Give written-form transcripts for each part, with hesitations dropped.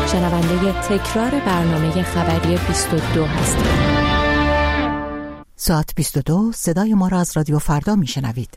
شنونده تکرار برنامه خبری 22 هستید. ساعت 22 صدای ما را از رادیو فردا میشنوید.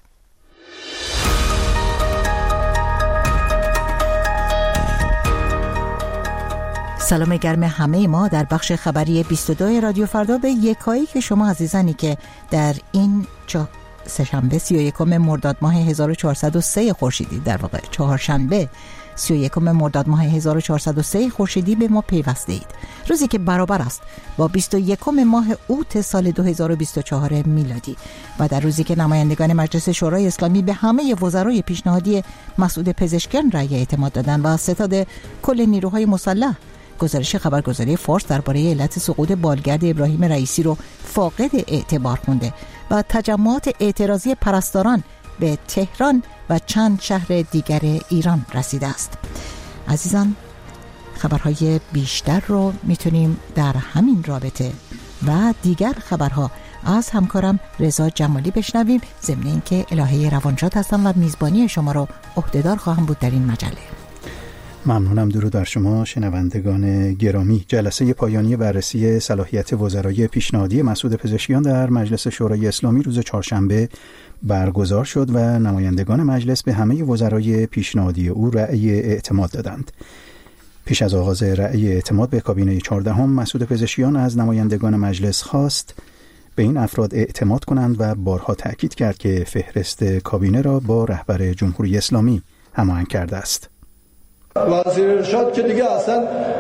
سلام گرم همه ما در بخش خبری 22 رادیو فردا به یکایی که شما عزیزانی که در این سه‌شنبه 31 مرداد ماه 1403 خورشیدی، در واقع چهارشنبه 31 مرداد ماه 1403 خورشیدی به ما پیوسته اید. روزی که برابر است با 21 ماه اوت سال 2024 میلادی و در روزی که نمایندگان مجلس شورای اسلامی به همه وزرای پیشنهادی مسعود پزشکیان رأی اعتماد دادند و ستاد کل نیروهای مسلح گزارش خبرگزاری فارس درباره علت سقوط بالگرد ابراهیم رئیسی رو فاقد اعتبار خونده و تجمعات اعتراضی پرستاران به تهران و چند شهر دیگر ایران رسیده است. عزیزان، خبرهای بیشتر رو میتونیم در همین رابطه و دیگر خبرها از همکارم رضا جمالی بشنویم، ضمن اینکه الهه روانشاد هستم و میزبانی شما رو عهدهدار خواهم بود در این مجله. ممنونم. درود بر شما شنوندگان گرامی. جلسه پایانی بررسی صلاحیت وزرای پیشنهادی مسعود پزشکیان در مجلس شورای اسلامی روز چهارشنبه برگزار شد و نمایندگان مجلس به همه وزرای پیشنهادی او رأی اعتماد دادند. پیش از آغاز رأی اعتماد به کابینه 14 مسعود پزشکیان از نمایندگان مجلس خواست به این افراد اعتماد کنند و بارها تأکید کرد که فهرست کابینه را با رهبر جمهوری اسلامی هماهنگ کرده است. وزیر ارشاد که دیگه اصلا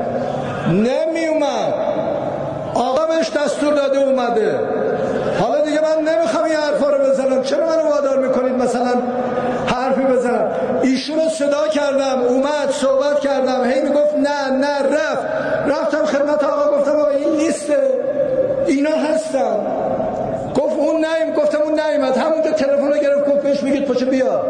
نمی اومد، آقا بهش دستور داده اومده. حالا دیگه من نمیخوام این حرفا رو بزنم، چرا منو وادار میکنید مثلا حرفی بزنم؟ ایشون رو صدا کردم، اومد صحبت کردم، هی میگفت نه رفتم خدمت آقا گفتم آقا این لیسته، اینا هستن. گفت اون نیم، گفتم اون نیومد. همونجا تلفن رو گرفت گفت بهش میگید پاشو بیا.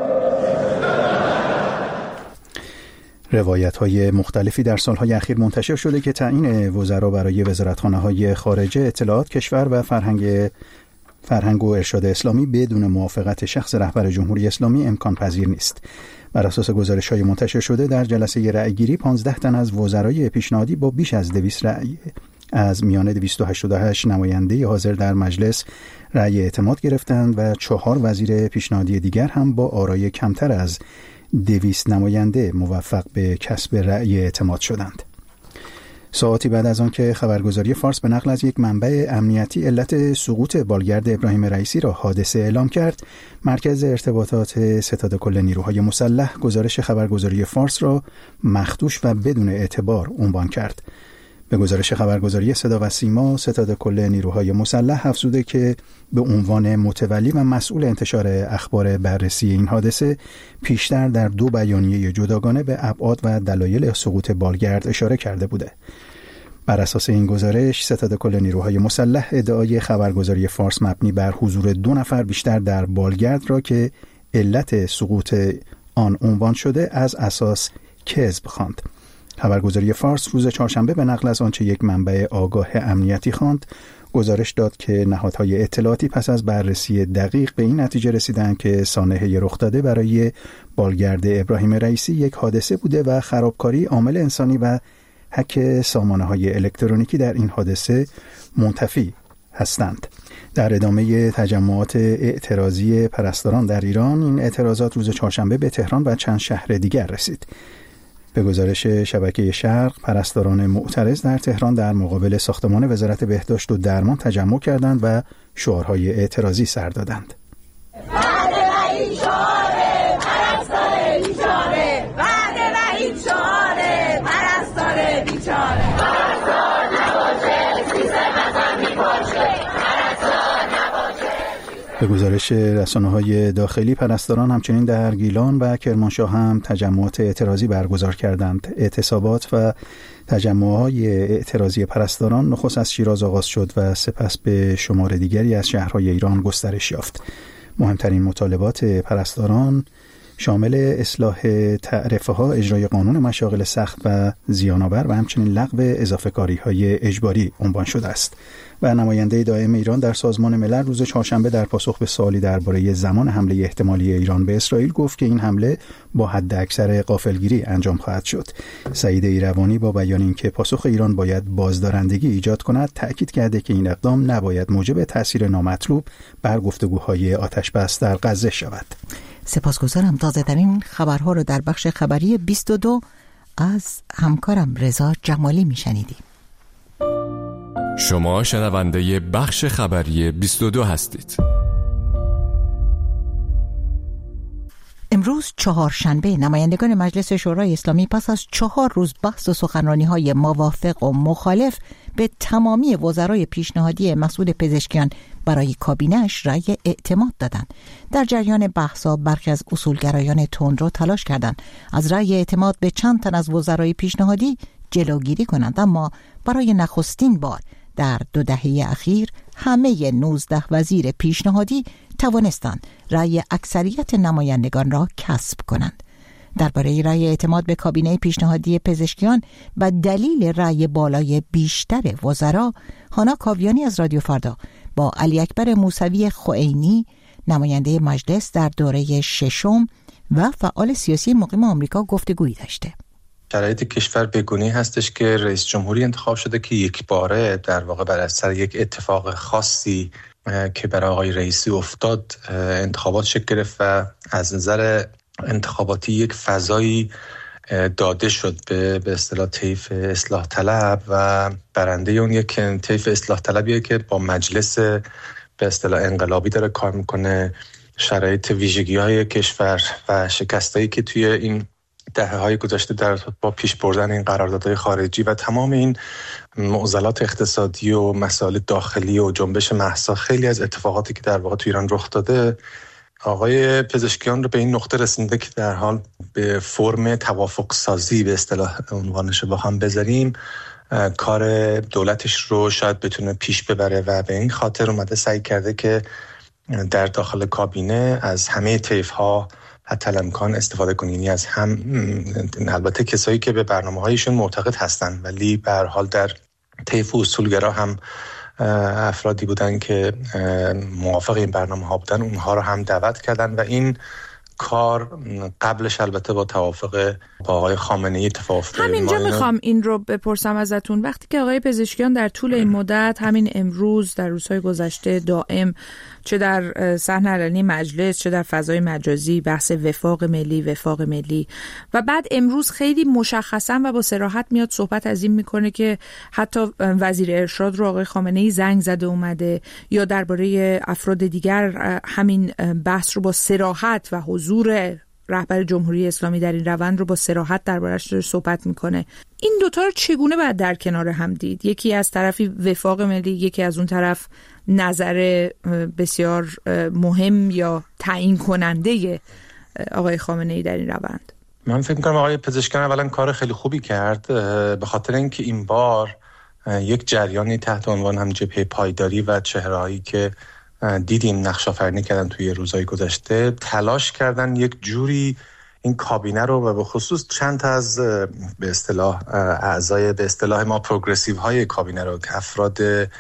روایت‌های مختلفی در سال‌های اخیر منتشر شده که تعیین وزرا برای وزارتخانه‌های خارجه، اطلاعات کشور و فرهنگ و ارشاد اسلامی بدون موافقت شخص رهبر جمهوری اسلامی امکان پذیر نیست. بر اساس گزارش‌های منتشر شده در جلسه رأی‌گیری 15 تن از وزرای پیشنهادی با بیش از 200 رأی از میان 288 نماینده حاضر در مجلس رأی اعتماد گرفتند و 4 وزیر پیشنهادی دیگر هم با آرای کمتر از 200 نماینده موفق به کسب رأی اعتماد شدند. ساعتی بعد از آن که خبرگزاری فارس به نقل از یک منبع امنیتی علت سقوط بالگرد ابراهیم رئیسی را حادثه اعلام کرد، مرکز ارتباطات ستاد کل نیروهای مسلح گزارش خبرگزاری فارس را مخدوش و بدون اعتبار عنوان کرد. به گزارش خبرگزاری صدا و سیما، ستاد کل نیروهای مسلح افزوده که به عنوان متولی و مسئول انتشار اخبار بررسی این حادثه پیشتر در 2 بیانیه جداگانه به ابعاد و دلایل سقوط بالگرد اشاره کرده بوده. بر اساس این گزارش، ستاد کل نیروهای مسلح ادعای خبرگزاری فارس مبنی بر حضور 2 نفر بیشتر در بالگرد را که علت سقوط آن عنوان شده از اساس کذب خواند. خبرگزاری فارس روز چهارشنبه به نقل از آنچه یک منبع آگاه امنیتی خواند، گزارش داد که نهادهای اطلاعاتی پس از بررسی دقیق به این نتیجه رسیدند که سانحه رخ داده برای بالگرد ابراهیم رئیسی یک حادثه بوده و خرابکاری عامل انسانی و هک سامانه‌های الکترونیکی در این حادثه منتفی هستند. در ادامه تجمعات اعتراضی پرستاران در ایران، این اعتراضات روز چهارشنبه به تهران و چند شهر دیگر رسید. به گزارش شبکه شرق، پرستاران معترض در تهران در مقابل ساختمان وزارت بهداشت و درمان تجمع کردند و شعارهای اعتراضی سر دادند. به گزارش رسانه‌های داخلی، پرستاران همچنین در گیلان و کرمانشاه هم تجمعات اعتراضی برگزار کردند. اعتصابات و تجمع‌های اعتراضی پرستاران نخست از شیراز آغاز شد و سپس به شمار دیگری از شهرهای ایران گسترش یافت. مهمترین مطالبات پرستاران شامل اصلاح تعرفه ها، اجرای قانون مشاغل سخت و زیان‌آور و همچنین لغو اضافه کاری های اجباری عنوان شده است. و نماینده دائم ایران در سازمان ملل روز چهارشنبه در پاسخ به سوالی درباره زمان حمله احتمالی ایران به اسرائیل گفت که این حمله با حداکثر غافلگیری انجام خواهد شد. سعید ایروانی با بیان اینکه پاسخ ایران باید بازدارندگی ایجاد کند، تأکید کرده که این اقدام نباید موجب تأثیر نامطلوب بر گفتگوهای آتش‌بس در غزه شود. سپاسگزارم. تازه‌ترین خبرها رو در بخش خبری 22 از همکارم رضا جمالی میشنیدیم. شما شنونده بخش خبری 22 هستید. امروز چهارشنبه نمایندگان مجلس شورای اسلامی پس از 4 روز بحث و سخنرانی‌های موافق و مخالف به تمامی وزرای پیشنهادی مسئول پزشکیان برای کابینه‌اش رأی اعتماد دادند. در جریان بحث‌ها برخی از اصولگرایان تندرو تلاش کردند از رأی اعتماد به چند تن از وزرای پیشنهادی جلوگیری کنند، اما برای نخستین بار در 2 دهه اخیر همه 19 وزیر پیشنهادی توانستند رأی اکثریت نمایندگان را کسب کنند. درباره رأی اعتماد به کابینه پیشنهادی پزشکیان و دلیل رأی بالای بیشتر وزرا، هانا کاویانی از رادیو فردا با علی اکبر موسوی خوئینی نماینده مجلس در دوره 6 و فعال سیاسی مقیم آمریکا گفتگویی داشته. شرایط کشور بگونی هستش که رئیس جمهوری انتخاب شده که یک باره در واقع بر اثر یک اتفاق خاصی که برای آقای رئیسی افتاد انتخابات شکل گرفت و از نظر انتخاباتی یک فضایی داده شد به اصطلاح طیف اصلاح طلب و برنده اون یک طیف اصلاح طلبیه که با مجلس به اصطلاح انقلابی داره کار میکنه. شرایط ویژگی‌های کشور و شکستایی که توی این دهه‌های گذشته در با پیش بردن این قراردادهای خارجی و تمام این معضلات اقتصادی و مسائل داخلی و جنبش مهسا، خیلی از اتفاقاتی که در واقع تو ایران رخ داده، آقای پزشکیان رو به این نقطه رسونده که در حال به فرم توافق سازی به اصطلاح عنوانش رو بخوام بذاریم کار دولتش رو شاید بتونه پیش ببره و به این خاطر اومده سعی کرده که در داخل کابینه از همه طیف‌ها حتی الامکان استفاده کنه، یعنی از هم البته کسایی که به برنامه‌هایشون معتقد هستن ولی به هر حال در طیف اصولگرا هم افرادی بودن که موافق این برنامه‌ها بودن، اونها رو هم دعوت کردن و این کار قبلش البته با توافق با آقای خامنه‌ای اتفاق افتاد. همینجا میخوام این رو بپرسم ازتون، وقتی که آقای پزشکیان در طول این مدت، همین امروز، در روزهای گذشته دائم، چه در صحنه علنی مجلس چه در فضای مجازی، بحث وفاق ملی و بعد امروز خیلی مشخصا و با صراحت میاد صحبت از این میکنه که حتی وزیر ارشاد رو آقای خامنه‌ای زنگ زده اومده یا درباره افراد دیگر همین بحث رو با صراحت و حضور رهبر جمهوری اسلامی در این روند رو با صراحت دربارش صحبت میکنه. این دوتا رو چگونه باید در کنار هم دید؟ یکی از طرفی وفاق ملی، یکی از اون طرف نظر بسیار مهم یا تعیین کننده آقای خامنه‌ای در این روند. من فکر می‌کنم آقای پزشکیان اولا کار خیلی خوبی کرد به خاطر اینکه این بار یک جریانی تحت عنوان هم جبهه پایداری و چهره‌هایی که دیدیم نقش آفرینی کردن توی روزهای گذشته تلاش کردن یک جوری این کابینه رو و به خصوص چند از به اصطلاح اعضای به اصطلاح ما پروگرسیو های کابینه رو که افراد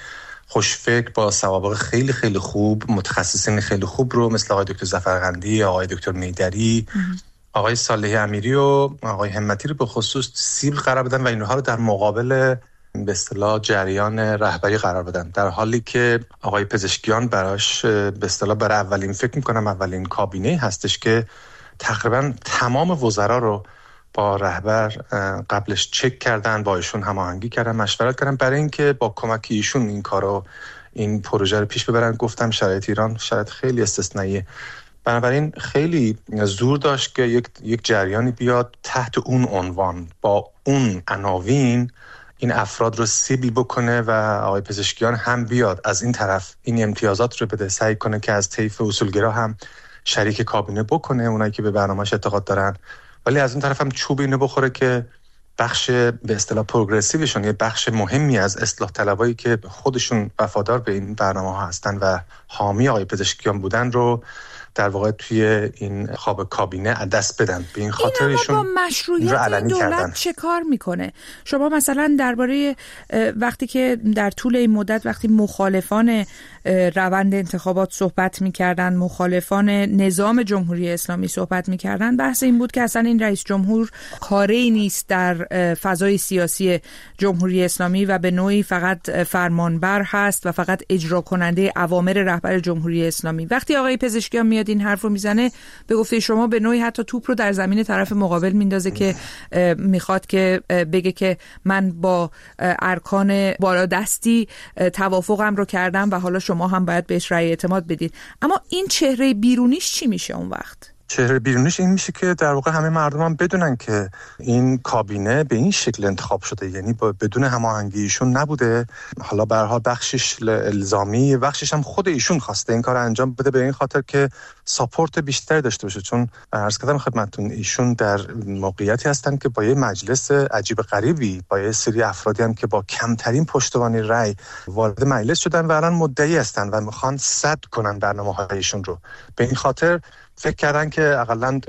خوشفکر با سوابق خیلی خیلی خوب، متخصصین خیلی خوب رو مثل آقای دکتر ظفرقندی، آقای دکتر میدری، آقای صالحی امیری و آقای همتی رو به خصوص سیبل قرار بدن و اینها رو در مقابل به اصطلاح جریان رهبری قرار بدن، در حالی که آقای پزشکیان براش به اصطلاح برای اولین فکر میکنم اولین کابینه هستش که تقریبا تمام وزرا رو با رهبر قبلش چک کردن، با ایشون هماهنگی کردن، مشورت کردن برای اینکه با کمک ایشون این کارو این پروژه رو پیش ببرن. گفتم شرایط ایران شرایط خیلی استثنائیه، بنابراین خیلی زور داشت که یک جریانی بیاد تحت اون عنوان با اون عناوین این افراد رو سیبل بکنه و آقای پزشکیان هم بیاد از این طرف این امتیازات رو بده، سعی کنه که از طیف اصولگرا هم شریک کابینه بکنه اونایی که به برنامه‌اش اعتقاد دارن، ولی از اون طرف هم چوب اینو بخوره که بخش به اصطلاح پروگرسیوشون، یه بخش مهمی از اصلاح طلبایی که خودشون وفادار به این برنامه‌ها هستن و حامی آقای پزشکیان بودن رو در واقع توی این خواب کابینه دست بدن. به این خاطر ایشون با مشروعیت این دولت چه کار میکنه؟ شما مثلا درباره وقتی که در طول این مدت وقتی مخالفان روند انتخابات صحبت میکردن، مخالفان نظام جمهوری اسلامی صحبت میکردن، بحث این بود که اصلا این رئیس جمهور کاری نیست در فضای سیاسی جمهوری اسلامی و به نوعی فقط فرمانبر هست و فقط اجرا کننده اوامر رهبر جمهوری اسلامی. وقتی آقای پزشکیان میاد این حرفو میزنه، به گفته شما به نوعی حتی توپ رو در زمین طرف مقابل میندازه که میخواد که بگه که من با ارکان بالادستی توافقم رو کردم و حالا شما هم باید بهش رأی اعتماد بدید. اما این چهره بیرونیش چی میشه اون وقت؟ چهره بیرونیش این میشه که در واقع همه مردم هم بدونن که این کابینه به این شکل انتخاب شده، یعنی بدون هماهنگی ایشون نبوده. حالا به هر حال بخشش الزامی، بخشش هم خود ایشون خواسته این کار انجام بده، به این خاطر که ساپورت بیشتری داشته باشه. چون عرض کردم خدمتتون ایشون در موقعیتی هستن که با یه مجلس عجیب غریبی، با یه سری افرادی هم که با کمترین پشتوانه رأی وارد مجلس شدن و الان مدعی هستن و میخوان سد کنن برنامه‌هایشون رو. به این خاطر فکر کردن که اقلاً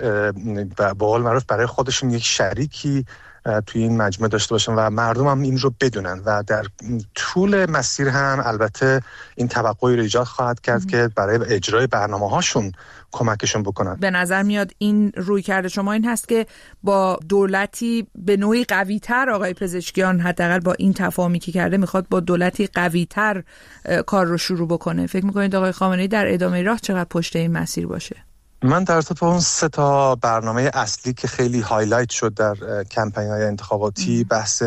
به قول معروف برای خودشون یک شریکی توی این مجمع داشته باشن و مردم هم این رو بدونن و در طول مسیر هم البته این توقعی رو ایجاد خواهد کرد که برای اجرای برنامه‌هاشون کمکشون بکنن. به نظر میاد این رویکرد شما این هست که با دولتی به نوعی قوی‌تر آقای پزشکیان حداقل با این تفاهمی که کرده میخواد با دولتی قوی‌تر کار رو شروع بکنه. فکر می‌کنید آقای خامنه‌ای در ادامه راه چقدر پشت این مسیر باشه؟ من در ضمن اون 3 برنامه اصلی که خیلی هایلایت شد در کمپین‌های انتخاباتی، بحث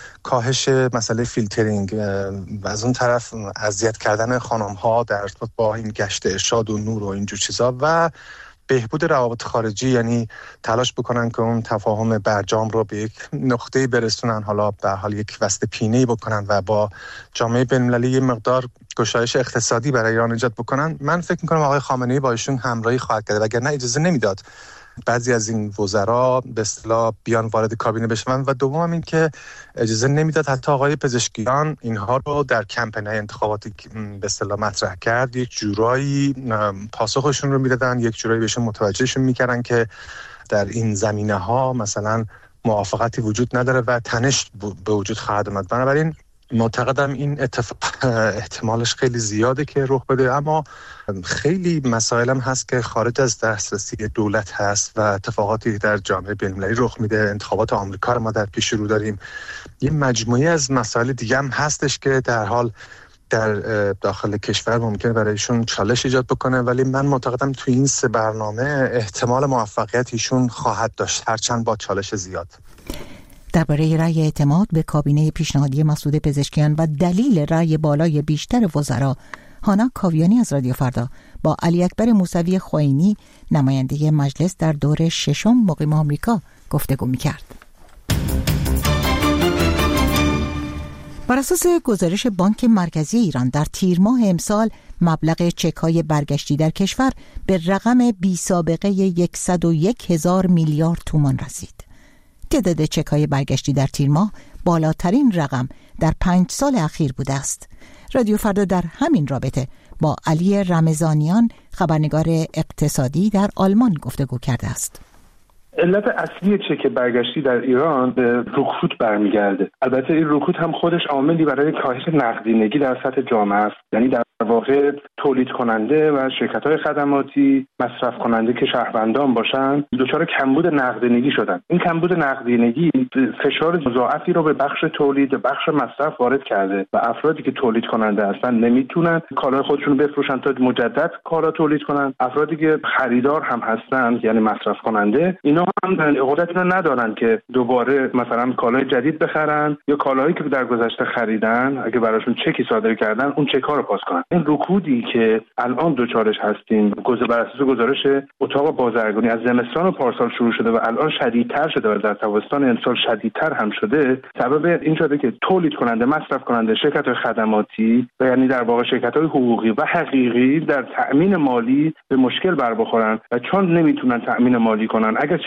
کاهش مسئله فیلترینگ و از اون طرف اذیت کردن خانم‌ها در ارتباط با این گشت ارشاد و نور و اینجور چیزا و بهبود روابط خارجی، یعنی تلاش بکنن که اون تفاهم برجام رو به یک نقطه‌ای برسونن، حالا به حال یک وسط پینه‌ای بکنن و با جامعه بین‌المللی یه مقدار گشایش اقتصادی برای ایران ایجاد بکنن. من فکر می‌کنم آقای خامنه‌ای با ایشون همراهی خواهد کرد، وگرنه اجازه نمیداد بعضی از این وزرا به اصطلاح بیان وارد کابینه بشن و دوم این که اجازه نمیداد حتی آقای پزشکیان اینها رو در کمپین‌های انتخاباتی به اصطلاح مطرح کرد یک جورایی پاسخشون رو میدادن، یک جورایی بهشون متوجهشون میکردن که در این زمینه‌ها مثلا موافقتی وجود نداره و تنش به وجود خواهد اومد. بنابراین معتقدم این اتفاق احتمالش خیلی زیاده که رخ بده، اما خیلی مسائلم هست که خارج از دسترسی دولت هست و اتفاقاتی در جامعه بین‌المللی رخ میده. انتخابات آمریکا رو ما در پیش رو داریم، یه مجموعه از مسائل دیگه هم هستش که در حال در داخل کشور ممکنه برایشون چالش ایجاد بکنه، ولی من معتقدم توی این 3 برنامه احتمال موفقیت ایشون خواهد داشت، هرچند با چالش زیاد. درباره رأی اعتماد به کابینه پیشنهادی مسعود پزشکیان و دلیل رأی بالای بیشتر وزرا، هانا کاویانی از رادیو فردا با علی اکبر موسوی خوئینی نماینده مجلس در دور 6 مقیم آمریکا گفتگو می‌کرد. بر اساس گزارش بانک مرکزی ایران در تیر ماه امسال مبلغ چک‌های برگشتی در کشور به رقم بی سابقه 101,000 میلیارد تومان رسید. تعداد چک‌های برگشتی در تیر ماه بالاترین رقم در 5 سال اخیر بوده است. رادیو فردا در همین رابطه با علی رمضانیان خبرنگار اقتصادی در آلمان گفتگو کرده است. علت اصلی چک برگشتی در ایران به رکود برمیگرده. البته این رکود هم خودش عاملی برای کاهش نقدینگی در سطح جامعه است. یعنی در واقع تولید کننده و شرکت‌های خدماتی، مصرف کننده که شهروندان باشن، دچار کمبود نقدینگی شدن. این کمبود نقدینگی فشار مضاعفی رو به بخش تولید و بخش مصرف وارد کرده و افرادی که تولید کننده هستن نمیتونن کالای خودشون رو بفروشن تا مجدد کالا تولید کنن. افرادی که خریدار هم هستن یعنی مصرف کننده، اینا هم قدرت رو ندارن که دوباره مثلا کالای جدید بخرن یا کالایی که در گذشته خریدن اگه براشون چکی صادر کردن اون چک‌ها رو پاس کنن. این رکودی که الان دوچارش هستیم بر اساس گزارش اتاق بازرگانی از زمستان پارسال شروع شده و الان شدیدتر شده و در تابستان امسال شدیدتر هم شده، سبب این شده که تولید کننده، مصرف کننده، شرکت‌های خدماتی و یعنی در واقع شرکت‌های حقوقی و حقیقی در تأمین مالی به مشکل بر بخورن و چون نمیتونن تأمین مالی کنن، اگر چک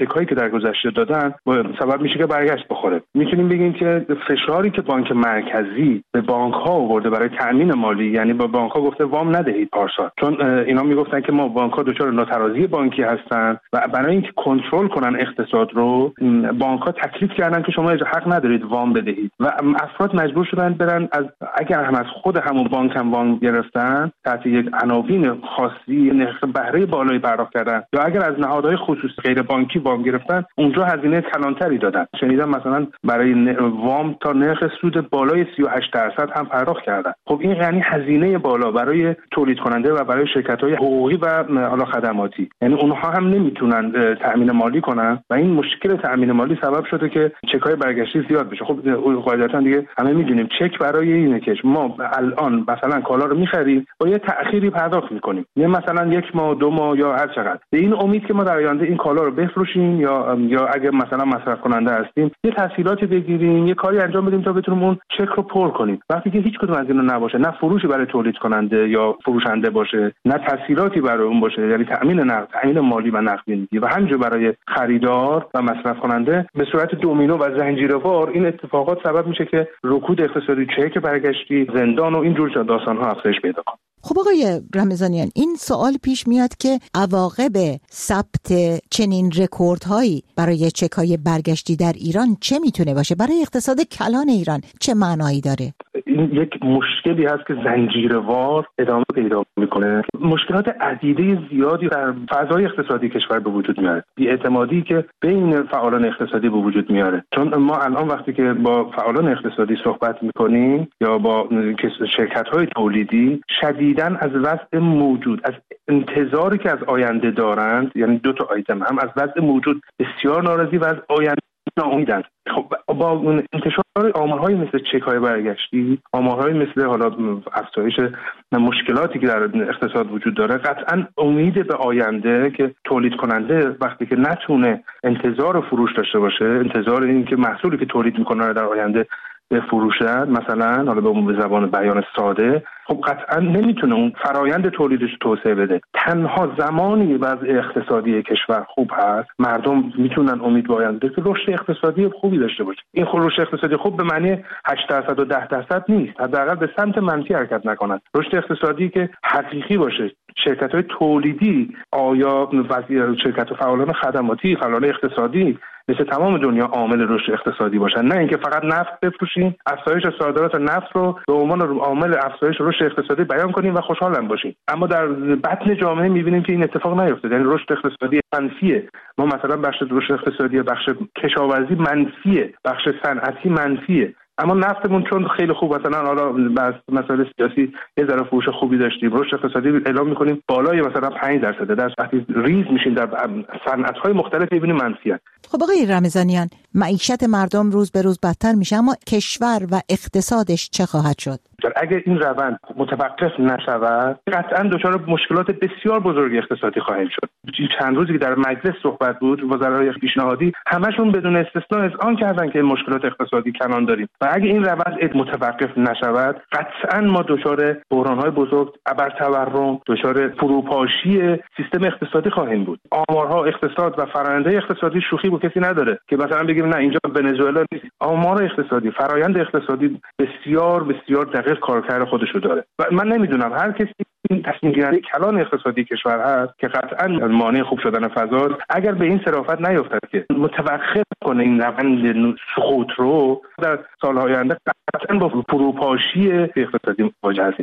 چک‌هایی که در گذشته دادن سبب میشه که برگشت بخوره. میتونیم بگیم که فشاری که بانک مرکزی به بانک‌ها آورده برای تأمین مالی، یعنی با بانک‌ها گفته وام ندهید پارسال، چون اینا میگفتن که ما بانک‌ها دچار ناترازی بانکی هستن و برای اینکه کنترل کنن اقتصاد رو بانک‌ها تکلیف کردن که شما حق ندارید وام بدهید و افراد مجبور شدن برن اگر هم از خود همون بانک هم وام گرفتن تحت یک عناوین خاصی نرخ بهره بالایی پرداخت کردن، یا اگر از نهادهای خصوصی غیر بانکی وام گرفتن اونجا هزینه کلانتری دادن. شنیدم مثلا برای وام تا نرخ سود بالای 38% هم پرداخت کردن. خب این یعنی هزینه بالا برای تولید کننده و برای شرکت‌های حقوقی و حالا خدماتی، یعنی اونها هم نمیتونن تأمین مالی کنن و این مشکل تأمین مالی سبب شده که چک‌های برگشتی زیاد بشه. خب قاعدتاً دیگه همه میدونیم چک برای اینه که ما الان مثلا کالا رو می‌خریم با یه تأخیری پرداخت می‌کنیم، یه مثلا 1 ماه 2 ماه یا هر چقدر، به این امید که ما در آینده این کالا رو بفروشیم یا اگه مثلا مصرف کننده هستیم یه تسهیلاتی بگیریم، یه کاری انجام بدیم تا بتونیم اون چک رو پر کنیم. وقتی که هیچ کدوم از اینا نباشه، نه فروشی برای تولید کننده یا فروشنده باشه، نه تسهیلاتی برای اون باشه، یعنی تأمین مالی و نقدینگی و همینجور برای خریدار و مصرف کننده، به صورت دومینو و زنجیروار این اتفاقات سبب میشه که رکود اقتصادی، چک برگشتی، زندان و اینجور داستان‌ها افزایش پیدا کنه. خب آقای رمضانیان، این سوال پیش میاد که عواقب ثبت چنین رکوردهایی برای چک‌های برگشتی در ایران چه میتونه باشه؟ برای اقتصاد کلان ایران چه معنایی داره؟ این یک مشکلی هست که زنجیروار ادامه پیدا میکنه. مشکلات عدیده زیادی در فضای اقتصادی کشور به وجود میاره، بی‌اعتمادی که بین فعالان اقتصادی به وجود میاره. چون ما الان وقتی که با فعالان اقتصادی صحبت میکنیم یا با شرکت‌های تولیدی، شدیداً از وضع موجود، از انتظاری که از آینده دارند، یعنی 2 تا آیتم، هم از وضع موجود بسیار ناراضی و از آینده ناامیدند. خب با انتشار آمارهای مثل چک‌های برگشتی، آمارهای مثل حالا افزایش مشکلاتی که در اقتصاد وجود داره، قطعاً امید به آینده که تولید کننده وقتی که نتونه انتظار فروش داشته باشه، انتظار این که محصولی که تولید میکنه در آینده بفروشد، مثلا حالا به زبان بیان ساده، خب قطعا نمیتونه اون فرایند تولیدش توسعه بده. تنها زمانی وضع اقتصادی کشور خوب هست مردم میتونن امید به آینده که رشد اقتصادی خوبی داشته باشه. این رشد اقتصادی خوب به معنی 8% و 10% نیست، حداقل به سمت منفی حرکت نکنند. رشد اقتصادی که حقیقی باشه، شرکت‌های تولیدی، آیا شرکت فعالان خدماتی، فعالان اقتصادی مثل تمام دنیا عامل رشد اقتصادی باشن، نه اینکه فقط نفت بفروشیم، افزایش صادرات نفت رو به عنوان عامل افزایش رشد اقتصادی بیان کنیم و خوشحال باشیم. اما در بطن جامعه می‌بینیم که این اتفاق نیفتاده، یعنی رشد اقتصادی منفیه. ما مثلا بخش رشد اقتصادی بخش کشاورزی منفیه، بخش صنعتی منفیه، اما نفتمون چون خیلی خوب، مثلا حالا بس مسائل سیاسی یه ذره فروش خوبی داشتیم، رشد اقتصادی اعلام می‌کنیم بالای مثلا 5%، در وقتی ریز میشیم در صنعت‌های مختلف می‌بینیم منفیه. خب آقای رمضانیان، معیشت مردم روز به روز بدتر میشه، اما کشور و اقتصادش چه خواهد شد؟ اگر این روند متوقف نشود قطعاً دچار مشکلات بسیار بزرگ اقتصادی خواهیم شد. چند روزی که در مجلس صحبت بود، وزرای پیشنهادی همشون بدون استثنا اذعان کردن که مشکلات اقتصادی کلان داریم و اگر این روند متوقف نشود قطعاً ما دچار بحران‌های بزرگ، ابرتورم، دچار فروپاشی سیستم اقتصادی خواهیم بود. آمارها اقتصاد و فرآیند اقتصادی شوخی با کسی نداره که مثلا بگیم نه اینجا ونزوئلا نیست. آمار اقتصادی، فرآیند اقتصادی بسیار بسیار دقیق کارکرد خودشو داره و من نمیدونم هر کسی این تصمیم گیری کلان اقتصادی کشور هست که قطعاً مانع خوب شدن فضا، اگر به این صرافت نیفتد که متوقف کنه این روند سقوط رو، در سالهای آینده قطعاً با فروپاشی اقتصادی مواجه هستیم.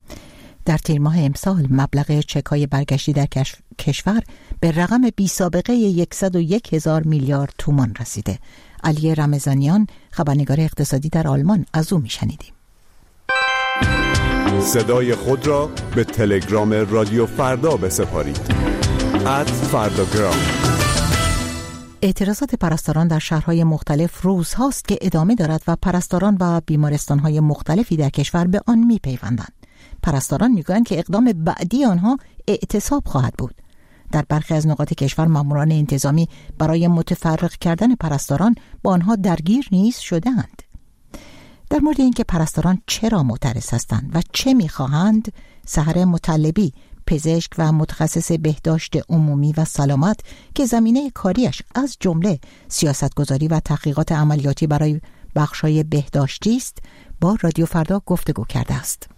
در تیر ماه امسال مبلغ چک‌های برگشتی در کشور به رقم بی سابقه 101,000 میلیارد تومان رسیده. علی رمضانیان، خبرنگار اقتصادی در آلمان، از او میشنیدیم. صدای خود را به تلگرام رادیو فردا بسپارید. @فرداگرام. اعتراضات پرستاران در شهرهای مختلف روزهاست که ادامه دارد و پرستاران و بیمارستانهای مختلفی در کشور به آن میپیوندند. پرستاران میگویند که اقدام بعدی آنها اعتصاب خواهد بود. در برخی از نقاط کشور ماموران انتظامی برای متفرق کردن پرستاران با آنها درگیر نیز شده‌اند. در مورد اینکه پرستاران چرا معترض هستند و چه می‌خواهند، سحر مطلبی پزشک و متخصص بهداشت عمومی و سلامت که زمینه کاریش از جمله سیاستگذاری و تحقیقات عملیاتی برای بخش‌های بهداشتی است، با رادیو فردا گفتگو کرده است.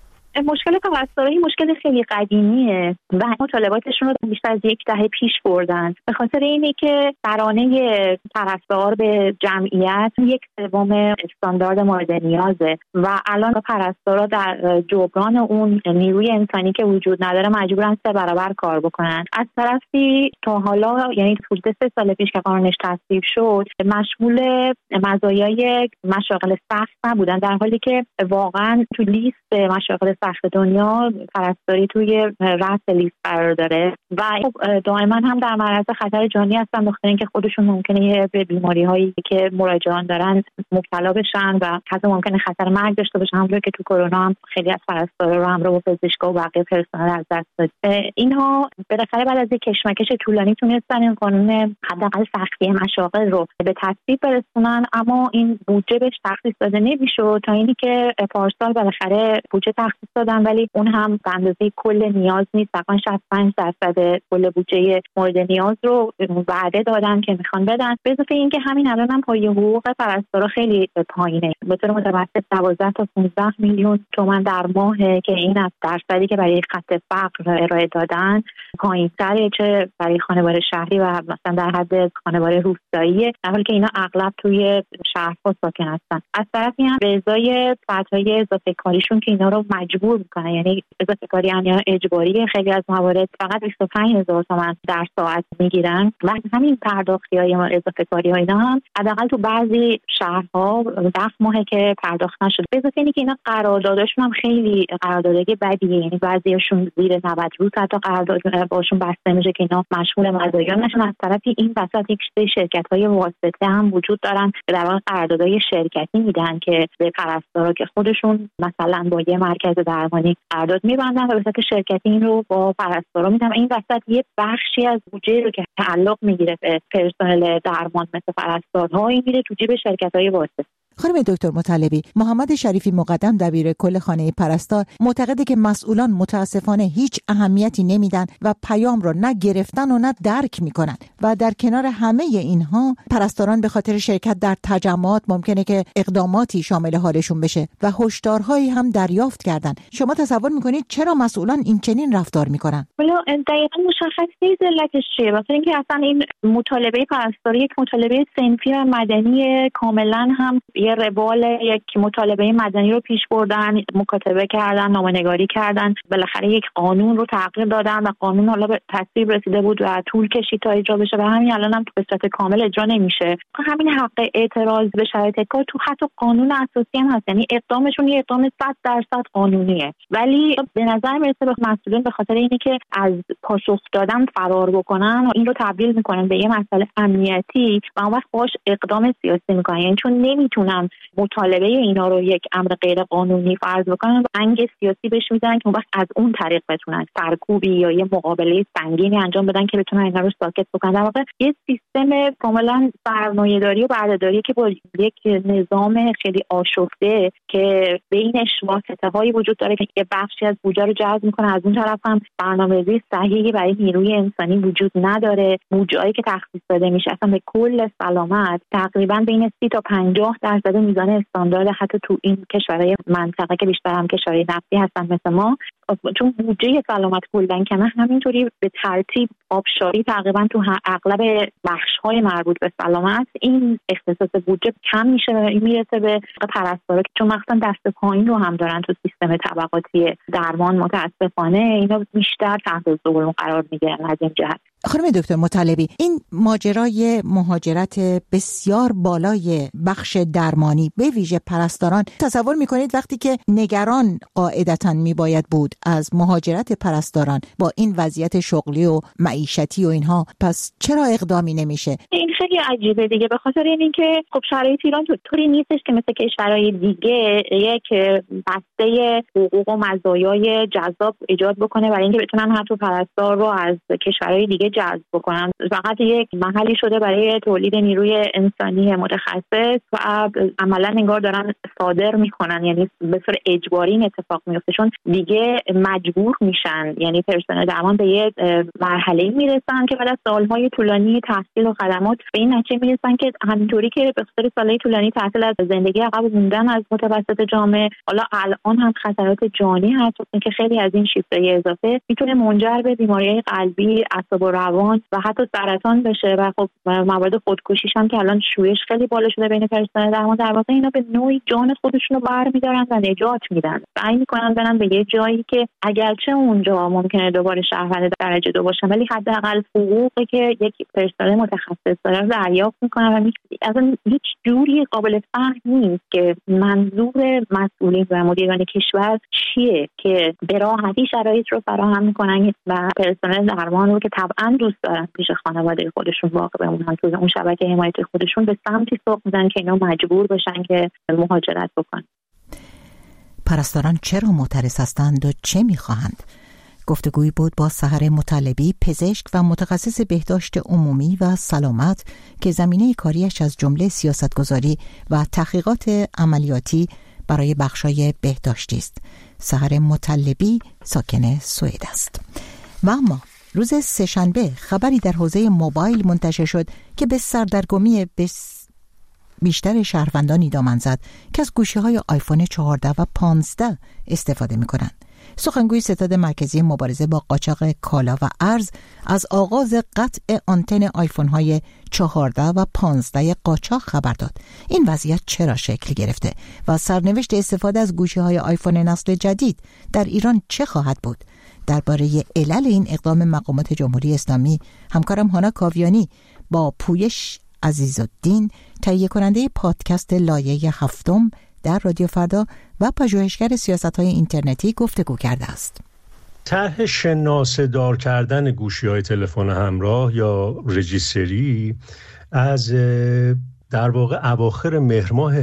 مشکل پرستارایی مشکل خیلی قدیمیه و مطالباتشون رو بیشتر از یک دهه پیش بردن. به خاطر اینه که ترانه پرستار به جمعیت 1/3 استاندارد مورد نیازه و الان پرستارا در جبران اون نیروی انسانی که وجود نداره مجبورن 3 برابر کار بکنن. از طرفی تا حالا، یعنی حدود 3 سال پیش که قانونش تصویب شد، مشمول مزایای مشاغل سخت نبودن، در حالی که واقعا تو لیست مشاغل سخت دنیا پرستاری توی رأس لیست قرار داره و دائما هم در معرض خطر جانی هستن، بخاطر اینکه خودشون ممکنه به بیماری هایی که مراجعان دارن مبتلا بشن و حتی ممکنه خطر مرگ داشته باشن، همونطور که تو کرونا هم خیلی از پرستارا رو همراه با پزشکا و بقیه پرسنل از دست داد. اینها بالاخره بعد از یک کشمکش طولانی تونستن این قانون حداقل سختی مشاغل رو به تصویب برسونن، اما این بودجه بهش تخصیص داده نمیشد تا اینی که پارسال بالاخره بودجه تخصیص دادن، ولی اون هم به اندازه کل نیاز نیست. تقریبا 65% کل بودجه مورد نیاز رو وعده دادن که میخوان بدن. به اضافه اینکه همین الان هم پایه حقوق پرستارا خیلی پایینه، به طور متوسط 12 تا 15 میلیون تومان در ماهه که این از درصدی که برای خط فقر ارائه دادن پایین‌تره، چه برای خانواده شهری و مثلا در حد خانواده روستایی، در حالی که اینا اغلب توی شهرها ساکن هستن. از طرفی هم به ازای ساعت‌های اضافه کاریشون که اینا رو مجبور میکنن، یعنی اضافه کاری یا اجباری، خیلی از موارد فقط 25,000 تومان در ساعت میگیرن و همین پرداختی‌های اضافه کاری‌ها اینا هم حداقل تو بعضی شهرها 10 ماهه که پرداخت نشده. به اضافه اینکه اینا قراردادشون هم خیلی قراردادای بدیه، یعنی بعضیشون زیر 90 روز حتی قرارداد باشون بسته میشه که اینا مشمول مزایا نشن. از طرفی این وسط یک سری شرکت‌های واسطه هم وجود دارن که در واقع قراردادهای شرکتی میدن که به پرستارا که خودشون مثلا با یه مرکز درمانی قرارداد میبندن و به صورت شرکتی این رو با پرستارا میدن. این وسط یه بخشی از بودجه رو که تعلق میگیره به پرسنل درمان مثل پرستارها این میره تو جیب شرکت‌های واسطه. خانم دکتر مطلبی، محمد شریفی مقدم دبیر کل خانه پرستار معتقده که مسئولان متاسفانه هیچ اهمیتی نمیدن و پیام رو نه گرفتن و نه درک میکنن و در کنار همه اینها پرستاران به خاطر شرکت در تجمعات ممکنه که اقداماتی شامل حالشون بشه و هشدارهایی هم دریافت کردن. شما تصور میکنید چرا مسئولان این چنین رفتار میکنن؟ والا دقیقاً مشخص نیست علتش چیه، واسه اینکه اصلا این مطالبه پرستاری یک مطالبه صنفی و مدنی کاملا هم یه روال یک مطالبه مدنی رو پیش بردن، مکاتبه کردن، نامه‌نگاری کردن، بالاخره یک قانون رو تغییر دادن و قانون حالا به تصویب رسیده بود و طول کشید تا اجرا بشه و همین الان هم به صورت کامل اجرا نمیشه. همین حق اعتراض به شرایط کار تو حتی قانون اساسی هم هست، یعنی اقدامشون یه اقدام 100% قانونیه، ولی به نظر میرسه به مسئولین به خاطر اینی که از پاسخ دادن فرار بکنن و این رو تبدیل میکنن به یه مسئله امنیتی و اون وقت باش اقدام سیاسی میکنن، یعنی چون نمیتونن مطالبه اینا رو یک امر غیر قانونی فرض بکنن، انگ سیاسی بهش میزنن که اون وقت از اون طریق بتونن سرکوبی یا یه مقابله سنگینی انجام بدن که بتونن اینا رو ساکت بکنن. در واقع یه سیستم کاملا سرمایه‌داری و بردهداری که با یک نظام خیلی آشفته که بینش واسطه‌هایی وجود داره که یه بخشی از بودجه رو جذب میکنه، از اون طرف هم برنامه‌ریزی صحیحی برای نیروی انسانی وجود نداره. بودجه‌ای که تخصیص داده میشه اصلا به کل سلامت تقریبا بین 30 تا 50% میزان استاندارد حتی تو این کشورهای منطقه که بیشتر هم کشورهای نفتی هستن مثل ما، چون بودجه سلامت کلا که همینطوری به ترتیب آبشاری تقریبا تو اغلب بخش‌های مربوط به سلامت این اختصاص بودجه کم میشه و این میرسه به پرستارا، چون مثلا دست پایین رو هم دارن تو سیستم طبقاتی درمان. متاسفانه اینا بیشتر تحت ظلم قرار میگیرن از این جهت. خانم دکتر مطلبی، این ماجرای مهاجرت بسیار بالای بخش درمانی به ویژه پرستاران، تصور میکنید وقتی که نگران قاعدتاً میباید بود از مهاجرت پرستاران با این وضعیت شغلی و معیشتی و اینها، پس چرا اقدامی نمیشه؟ این خیلی عجیبه دیگه، به خاطر اینکه خب شرایط ایران طوری نیستش که مثل کشورهای دیگه یک بسته حقوق و مزایای جذاب ایجاد بکنه برای اینکه بتونن حتی پرستار رو از کشورهای دیگه جذب بکنن. فقط یک محلی شده برای تولید نیروی انسانی متخصص و عملا انگار دارن صادر میکنن، یعنی به صورت اجباری این اتفاق میفته، چون دیگه مجبور میشن، یعنی پرسنل درمان به یه مرحله میرسن که بعد از سالهای طولانی تحصیل و خدمات به این نتیجه میرسن که همینطوری که به خاطر سالهای طولانی تحصیل از زندگی عقب موندن از متوسط جامعه، حالا الان هم خطرات جانی هست که خیلی از این شیفت‌های اضافه میتونه منجر به بیماری‌های قلبی، اعصاب و روان و حتی سرطان بشه و خب موارد خودکشیش هم که الان شویش خیلی بالا شده بین پرسنل درمان. در واقع اینا به نوعی جان خودشونو برمی‌دارن و نجات میدن، سعی می‌کنن برن به یه جایی که اگرچه اونجا ممکنه دوباره شهروند درجه 2 باشن ولی حداقل حقوقی که یک پرسنل متخصص داره دریافت می‌کنن و اصلا هیچ جوری قابل فهم نیست که منظور مسئولین و مدیران کشور چیه که به راحتی شرایط رو فراهم می‌کنن و پرسنل درمان رو که طبعاً دوست دارن پیش خانواده خودشون واقع بمونن تو اون شبکه حمایت خودشون به سمتی سوق میدن که اینا مجبور بشن که مهاجرت بکنن. پرستاران چرا معترض هستند و چه می‌خواهند؟ گفتگویی بود با سحر مطلبی، پزشک و متخصص بهداشت عمومی و سلامت که زمینه کاریش از جمله سیاستگذاری و تحقیقات عملیاتی برای بخشای بهداشتی است. سحر مطلبی ساکن سوئد است. و اما روز سه‌شنبه خبری در حوزه موبایل منتشر شد که به سردرگمی بیشتر شهروندانی دامن زد که از گوشی‌های آیفون 14 و 15 استفاده می‌کنند. سخنگوی ستاد مرکزی مبارزه با قاچاق کالا و ارز از آغاز قطع آنتن آیفون‌های 14 و 15 قاچاق خبر داد. این وضعیت چرا شکل گرفته و سرنوشت استفاده از گوشی‌های آیفون نسل جدید در ایران چه خواهد بود؟ درباره علل این اقدام مقامات جمهوری اسلامی همکارم هانا کاویانی با پویش عزیزالدین، تهیه کننده پادکست لایه 7 در رادیو فردا و پژوهشگر سیاست‌های اینترنتی گفتگو کرده است. طرح شناسه‌دار کردن گوشی‌های تلفن همراه یا رجیستری از در واقع اواخر مهر ماه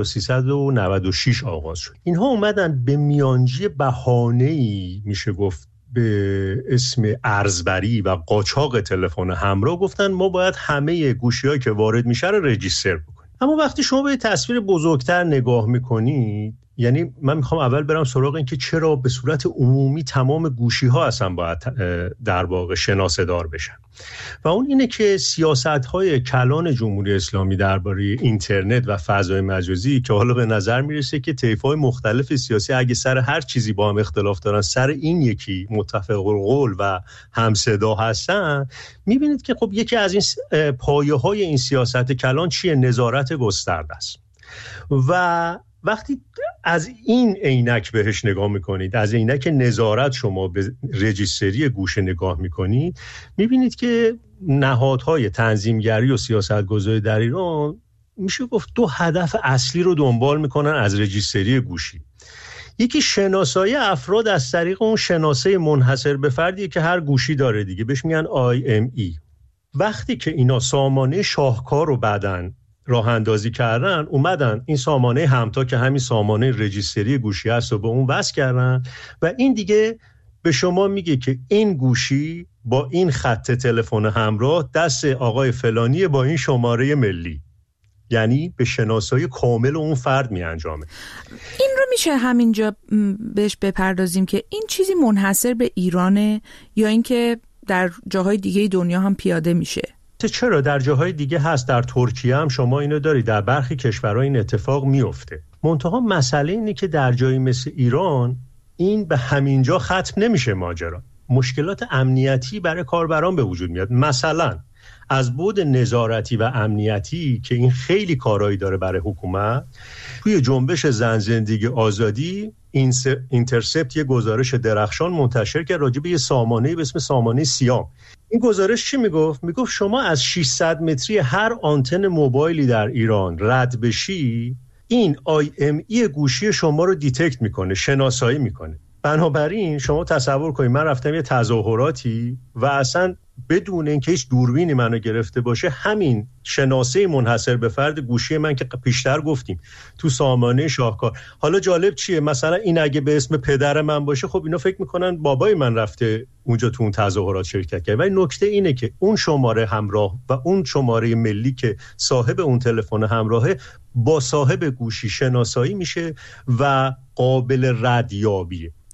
1396 آغاز شد. اینها اومدن به میانجی بهانه‌ای میشه گفت به اسم ارزبری و قاچاق تلفن همراه، گفتن ما باید همه گوشی‌هایی که وارد میشه رو رجیستر بکنیم. اما وقتی شما به تصویر بزرگتر نگاه میکنید، یعنی من میخوام اول برم سراغ این که چرا به صورت عمومی تمام گوشی‌ها اصلا باید در واقع شناسه‌دار بشن و اون اینه که سیاست‌های کلان جمهوری اسلامی درباره اینترنت و فضای مجازی که حالا به نظر میرسه که طیف‌های مختلف سیاسی اگه سر هر چیزی با هم اختلاف دارن سر این یکی متفق القول و همصدا هستن، میبینید که خب یکی از این پایه‌های این سیاست کلان چیه؟ نظارت گسترده است. و وقتی از این عینک بهش نگاه میکنید، از عینک نظارت شما به رجیستری گوشه نگاه میکنید، میبینید که نهادهای تنظیمگری و سیاستگذاری در ایران میشه گفت 2 هدف اصلی رو دنبال میکنن از رجیستری گوشی. یکی شناسایی افراد از طریق اون شناسه منحصر به فردیه که هر گوشی داره دیگه، بهش میگن IMEI. وقتی که اینا سامانه شاهکار رو بعدن راه اندازی کردن، اومدن این سامانه همتا که همین سامانه رجیستری گوشی هست و به اون وصل کردن و این دیگه به شما میگه که این گوشی با این خط تلفن همراه دست آقای فلانیه با این شماره ملی، یعنی به شناسایی کامل اون فرد می انجامه. این رو میشه همینجا بهش بپردازیم که این چیزی منحصر به ایرانه یا اینکه در جاهای دیگه دنیا هم پیاده میشه؟ چرا در جاهای دیگه هست، در ترکیه هم شما اینو داری، در برخی کشورها این اتفاق میفته. منتها مسئله اینه که در جایی مثل ایران این به همینجا ختم نمیشه ماجرا. مشکلات امنیتی برای کاربران به وجود میاد. مثلا از بعد نظارتی و امنیتی که این خیلی کارایی داره برای حکومت، توی جنبش زن زندگی آزادی اینترسپت یه گزارش درخشان منتشر کرد راجع به یه سامانه‌ای به اسم سامانه سیام. این گزارش چی میگفت؟ میگفت شما از 600 متری هر آنتن موبایلی در ایران رد بشی، این IMEI گوشی شما رو دیتکت میکنه، شناسایی میکنه. بنابراین شما تصور کنید من رفتم یه تظاهراتی و اصلا بدون اینکه هیچ دوربینی منو گرفته باشه، همین شناسه منحصر به فرد گوشی من که پیشتر گفتیم تو سامانه شاهکار. حالا جالب چیه؟ مثلا این اگه به اسم پدر من باشه، خب اینا فکر میکنن بابای من رفته اونجا تو اون تظاهرات شرکت کرد. ولی نکته اینه که اون شماره همراه و اون شماره ملی که صاحب اون تلفن همراهه با صاحب گوشی شناسایی میشه و قابل ردیابیه.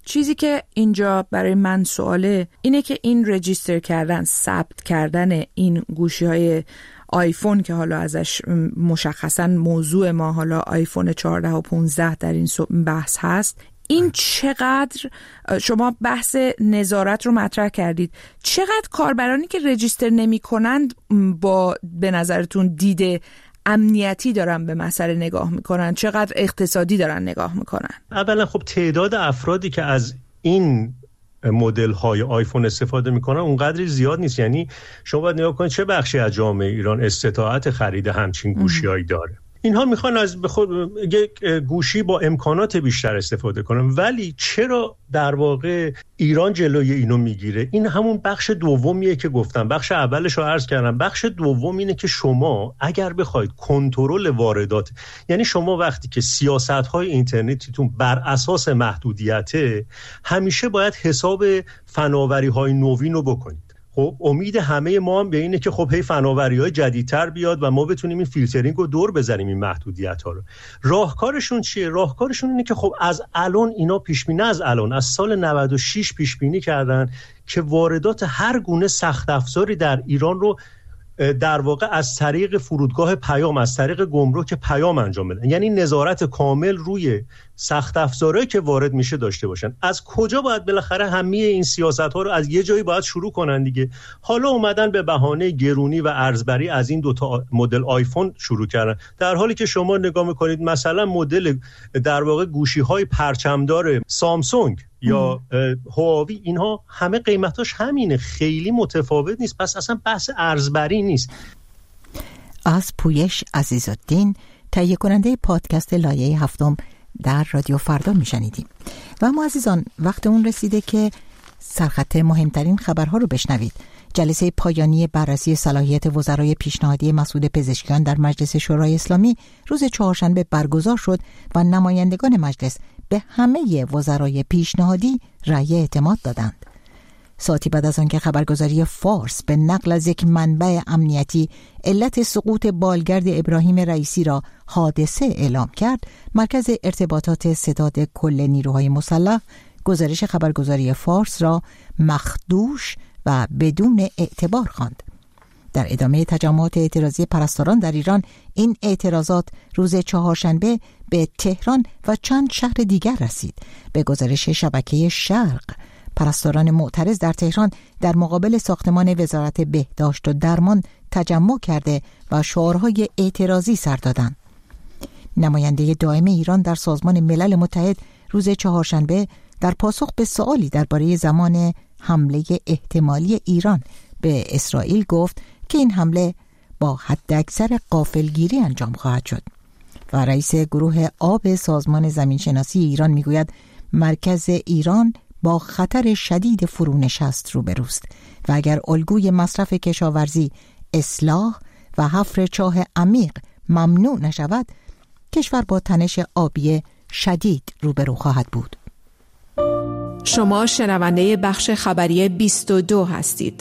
چیزی که اینجا برای من سواله اینه که این رجیستر کردن، ثبت کردن این گوشی‌های آیفون که حالا ازش مشخصاً موضوع ما حالا آیفون 14 و 15 در این بحث هست، این چقدر شما بحث نظارت رو مطرح کردید، چقدر کاربرانی که رجیستر نمی کنند با به نظرتون دیده امنیتی دارن به مسئله نگاه میکنن، چقدر اقتصادی دارن نگاه میکنن؟ اولا خب تعداد افرادی که از این مدل های آیفون استفاده میکنن اونقدر زیاد نیست. یعنی شما باید نگاه کنید چه بخشی از جامعه ایران استطاعت خرید همچین گوشی‌هایی داره. اینها میخوان از یک گوشی با امکانات بیشتر استفاده کنن، ولی چرا در واقع ایران جلوی اینو میگیره؟ این همون بخش دومیه که گفتم. بخش اولش رو عرض کردم، بخش دوم اینه که شما اگر بخواید کنترل واردات، یعنی شما وقتی که سیاست‌های اینترنتیتون بر اساس محدودیته، همیشه باید حساب فناوری‌های نوین رو بکنید. خب امید همه ما هم به اینه که خب هی فناوری‌های جدیدتر بیاد و ما بتونیم این فیلترینگ رو دور بزنیم این محدودیت‌ها رو. راهکارشون چیه؟ راهکارشون اینه که خب از الان اینا پیش‌بینی، از سال 96 پیش‌بینی کردن که واردات هر گونه سخت افزاری در ایران رو در واقع از طریق فرودگاه پیام، از طریق گمرک پیام انجام بدن، یعنی نظارت کامل روی سخت افزارهایی که وارد میشه داشته باشن. از کجا باید بالاخره همه این سیاست‌ها رو از یه جایی باید شروع کنن دیگه. حالا اومدن به بهانه گرونی و ارزبری از این دوتا مدل آیفون شروع کردن، در حالی که شما نگاه میکنید مثلا مدل در واقع گوشی‌های پرچمدار سامسونگ یا هواوی، اینها همه قیمتاش همینه، خیلی متفاوت نیست. پس اصلا بحث ارزبری نیست. از پویش عزیزالدین، تهیه کننده پادکست لایه هفتم در رادیو فردا میشنیدیم. و اما عزیزان، وقت اون رسیده که سرخط مهمترین خبرها رو بشنوید. جلسه پایانی بررسی صلاحیت وزرای پیشنهادی مسعود پزشکیان در مجلس شورای اسلامی روز چهارشنبه برگزار شد و نمایندگان مجلس به همه وزرای پیشنهادی رأی اعتماد دادند. ساعتی بعد از آنکه خبرگزاری فارس به نقل از یک منبع امنیتی علت سقوط بالگرد ابراهیم رئیسی را حادثه اعلام کرد، مرکز ارتباطات ستاد کل نیروهای مسلح گزارش خبرگزاری فارس را مخدوش و بدون اعتبار خواند. در ادامه تجمعات اعتراضی پرستاران در ایران، این اعتراضات روز چهارشنبه به تهران و چند شهر دیگر رسید. به گزارش شبکه شرق، پرستاران معترض در تهران در مقابل ساختمان وزارت بهداشت و درمان تجمع کرده و شعارهای اعتراضی سر دادند. نماینده دائم ایران در سازمان ملل متحد روز چهارشنبه در پاسخ به سوالی درباره زمان حمله احتمالی ایران به اسرائیل گفت که این حمله با حداکثر غافلگیری انجام خواهد شد. و رئیس گروه آب سازمان زمینشناسی ایران میگوید مرکز ایران با خطر شدید فرونشست روبروست و اگر الگوی مصرف کشاورزی، اصلاح و حفر چاه عمیق ممنوع نشود، کشور با تنش آبی شدید روبرو خواهد بود. شما شنونده بخش خبری 22 هستید.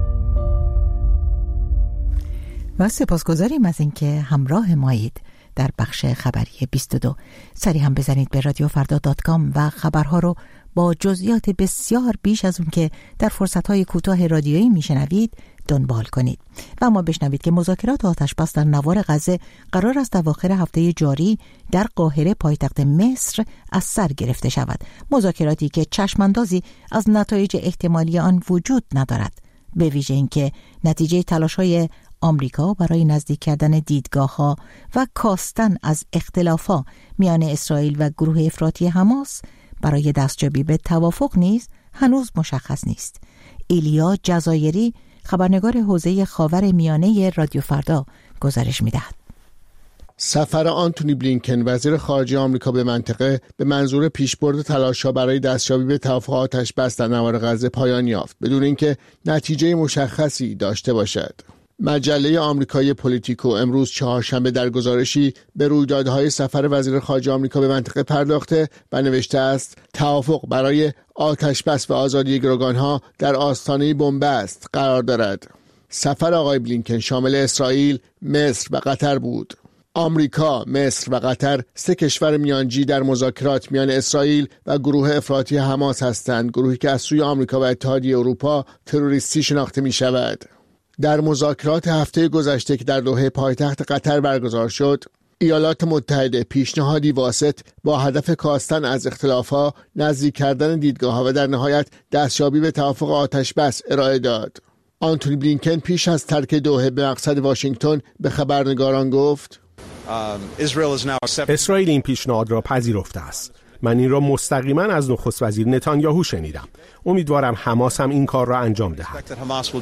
و سپاسگزاریم از اینکه همراه مایید در بخش خبری 22. سری هم بزنید به رادیوفردا.com و خبرها رو با جزئیات بسیار بیش از اون که در فرصت‌های کوتاه رادیویی میشنوید دنبال کنید. و اما بشنوید که مذاکرات آتش‌بس در نوار غزه قرار است اواخر هفته جاری در قاهره پایتخت مصر از سر گرفته شود. مذاکراتی که چشماندازی از نتایج احتمالی آن وجود ندارد، به ویژه اینکه نتیجه تلاش‌های آمریکا برای نزدیک کردن دیدگاه‌ها و کاستن از اختلافات میان اسرائیل و گروه افراطی حماس برای دستیابی به توافق نیز هنوز مشخص نیست. ایلیا جزایری، خبرنگار حوزه خاور میانه رادیو فردا، گزارش می‌دهد. سفر آنتونی بلینکن وزیر خارجه آمریکا به منطقه به منظور پیشبرد تلاش‌ها برای دستیابی به توافق آتش‌بس در نوار غزه پایان یافت بدون اینکه نتیجه مشخصی داشته باشد. مجله آمریکایی پولیتیکو امروز چهارشنبه در گزارشی به رویدادهای سفر وزیر خارجه آمریکا به منطقه پرداخته و نوشته است توافق برای آتش‌بس و آزادی گروگانها در آستانه بنبست قرار دارد. سفر آقای بلینکن شامل اسرائیل، مصر و قطر بود. آمریکا، مصر و قطر 3 کشور میانجی در مذاکرات میان اسرائیل و گروه افراطی حماس هستند، گروهی که از سوی آمریکا و اتحادیه اروپا تروریستی شناخته می شود. در مذاکرات هفته گذشته که در دوحه پایتخت قطر برگزار شد، ایالات متحده پیشنهادی واسط با هدف کاستن از اختلافها، نزدیک کردن دیدگاه‌ها و در نهایت دستیابی به توافق آتش‌بس ارائه داد. آنتونی بلینکن پیش از ترک دوحه به مقصد واشنگتن به خبرنگاران گفت: اسرائیل این پیشنهاد را پذیرفته است. من این را مستقیما از نخست وزیر نتانیاهو شنیدم. امیدوارم حماس هم این کار را انجام دهد.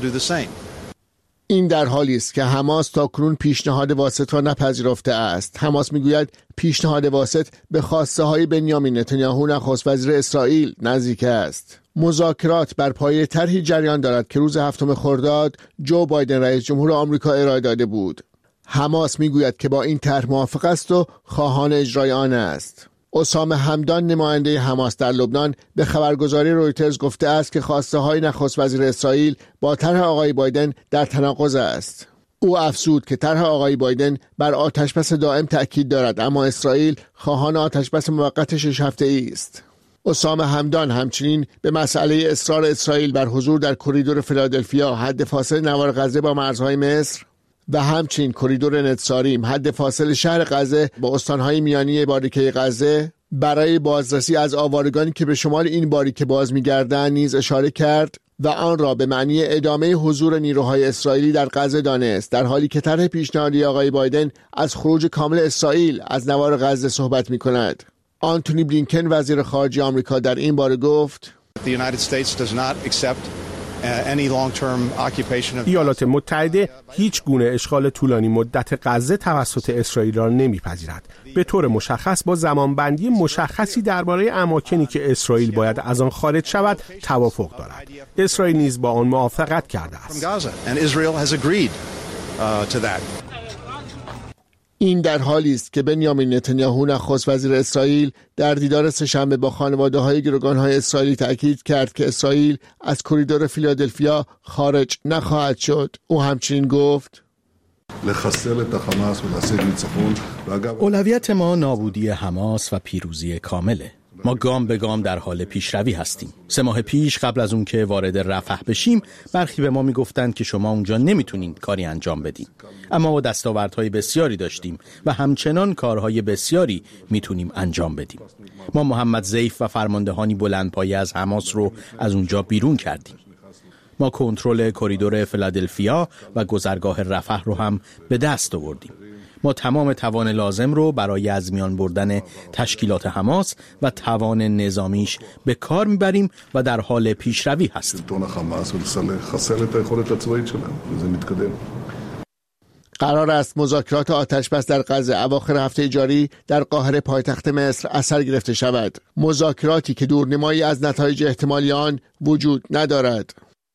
این در حالی است که حماس تاکنون پیشنهاد واسط را نپذیرفته است. حماس میگوید پیشنهاد واسط به خواسته های بنیامین نتانیاهو نخست وزیر اسرائیل نزدیک است. مذاکرات بر پایه طرحی جریان دارد که روز 7 خرداد جو بایدن رئیس جمهور آمریکا ارائه داده بود. حماس میگوید که با این طرح موافق است و خواهان اجرای آن است. اسامه همدان نماینده حماس در لبنان به خبرگزاری رویترز گفته است که خواسته های نخست وزیر اسرائیل با طرح آقای بایدن در تناقض است. او افزود که طرح آقای بایدن بر آتشبس دائم تأکید دارد، اما اسرائیل خواهان آتشبس موقت 6 هفته‌ای است. اسامه همدان همچنین به مسئله اصرار اسرائیل بر حضور در کریدور فیلادلفیا، حد فاصل نوار غزه با مرزهای مصر و همچنین کریدور نتساریم، حد فاصل شهر غزه با استانهای میانی باریکه غزه، برای بازرسی از آوارگانی که به شمال این باریکه باز می‌گردند نیز اشاره کرد و آن را به معنی ادامه حضور نیروهای اسرائیلی در غزه دانست، در حالی که طرح پیشنهادی آقای بایدن از خروج کامل اسرائیل از نوار غزه صحبت می‌کند. آنتونی بلینکن وزیر خارجه آمریکا در این باره گفت: ایالات متحده هیچ گونه اشغال طولانی مدت غزه توسط اسرائیل را نمیپذیرد. به طور مشخص با زمانبندی مشخصی درباره اماکنی که اسرائیل باید از آن خارج شود توافق دارد. اسرائیل نیز با آن موافقت کرده است. این در حالی است که بنیامین نتانیاهو نخست وزیر اسرائیل در دیدار سه‌شنبه با خانواده‌های گروگان‌های اسرائیلی تأکید کرد که اسرائیل از کریدور فیلادلفیا خارج نخواهد شد. او همچنین گفت: اولویت ما نابودی حماس و پیروزی کامله. ما گام به گام در حال پیشروی هستیم. 3 ماه پیش قبل از اون که وارد رفح بشیم، برخی به ما میگفتند که شما اونجا نمیتونین کاری انجام بدین. اما ما دستاوردهای بسیاری داشتیم و همچنان کارهای بسیاری میتونیم انجام بدیم. ما محمد ضیف و فرماندهانی بلندپایه از حماس رو از اونجا بیرون کردیم. ما کنترل کریدور فیلادلفیا و گذرگاه رفح رو هم به دست آوردیم. ما تمام توان لازم رو برای از میان بردن تشکیلات حماس و توان نظامیش به کار میبریم و در حال پیشروی هستیم. قرار است مذاکرات آتشبس در غزه اواخر هفته جاری در قاهره پایتخت مصر اثر گرفته شود. مذاکراتی که دورنمایی از نتایج احتمالی آن وجود ندارد.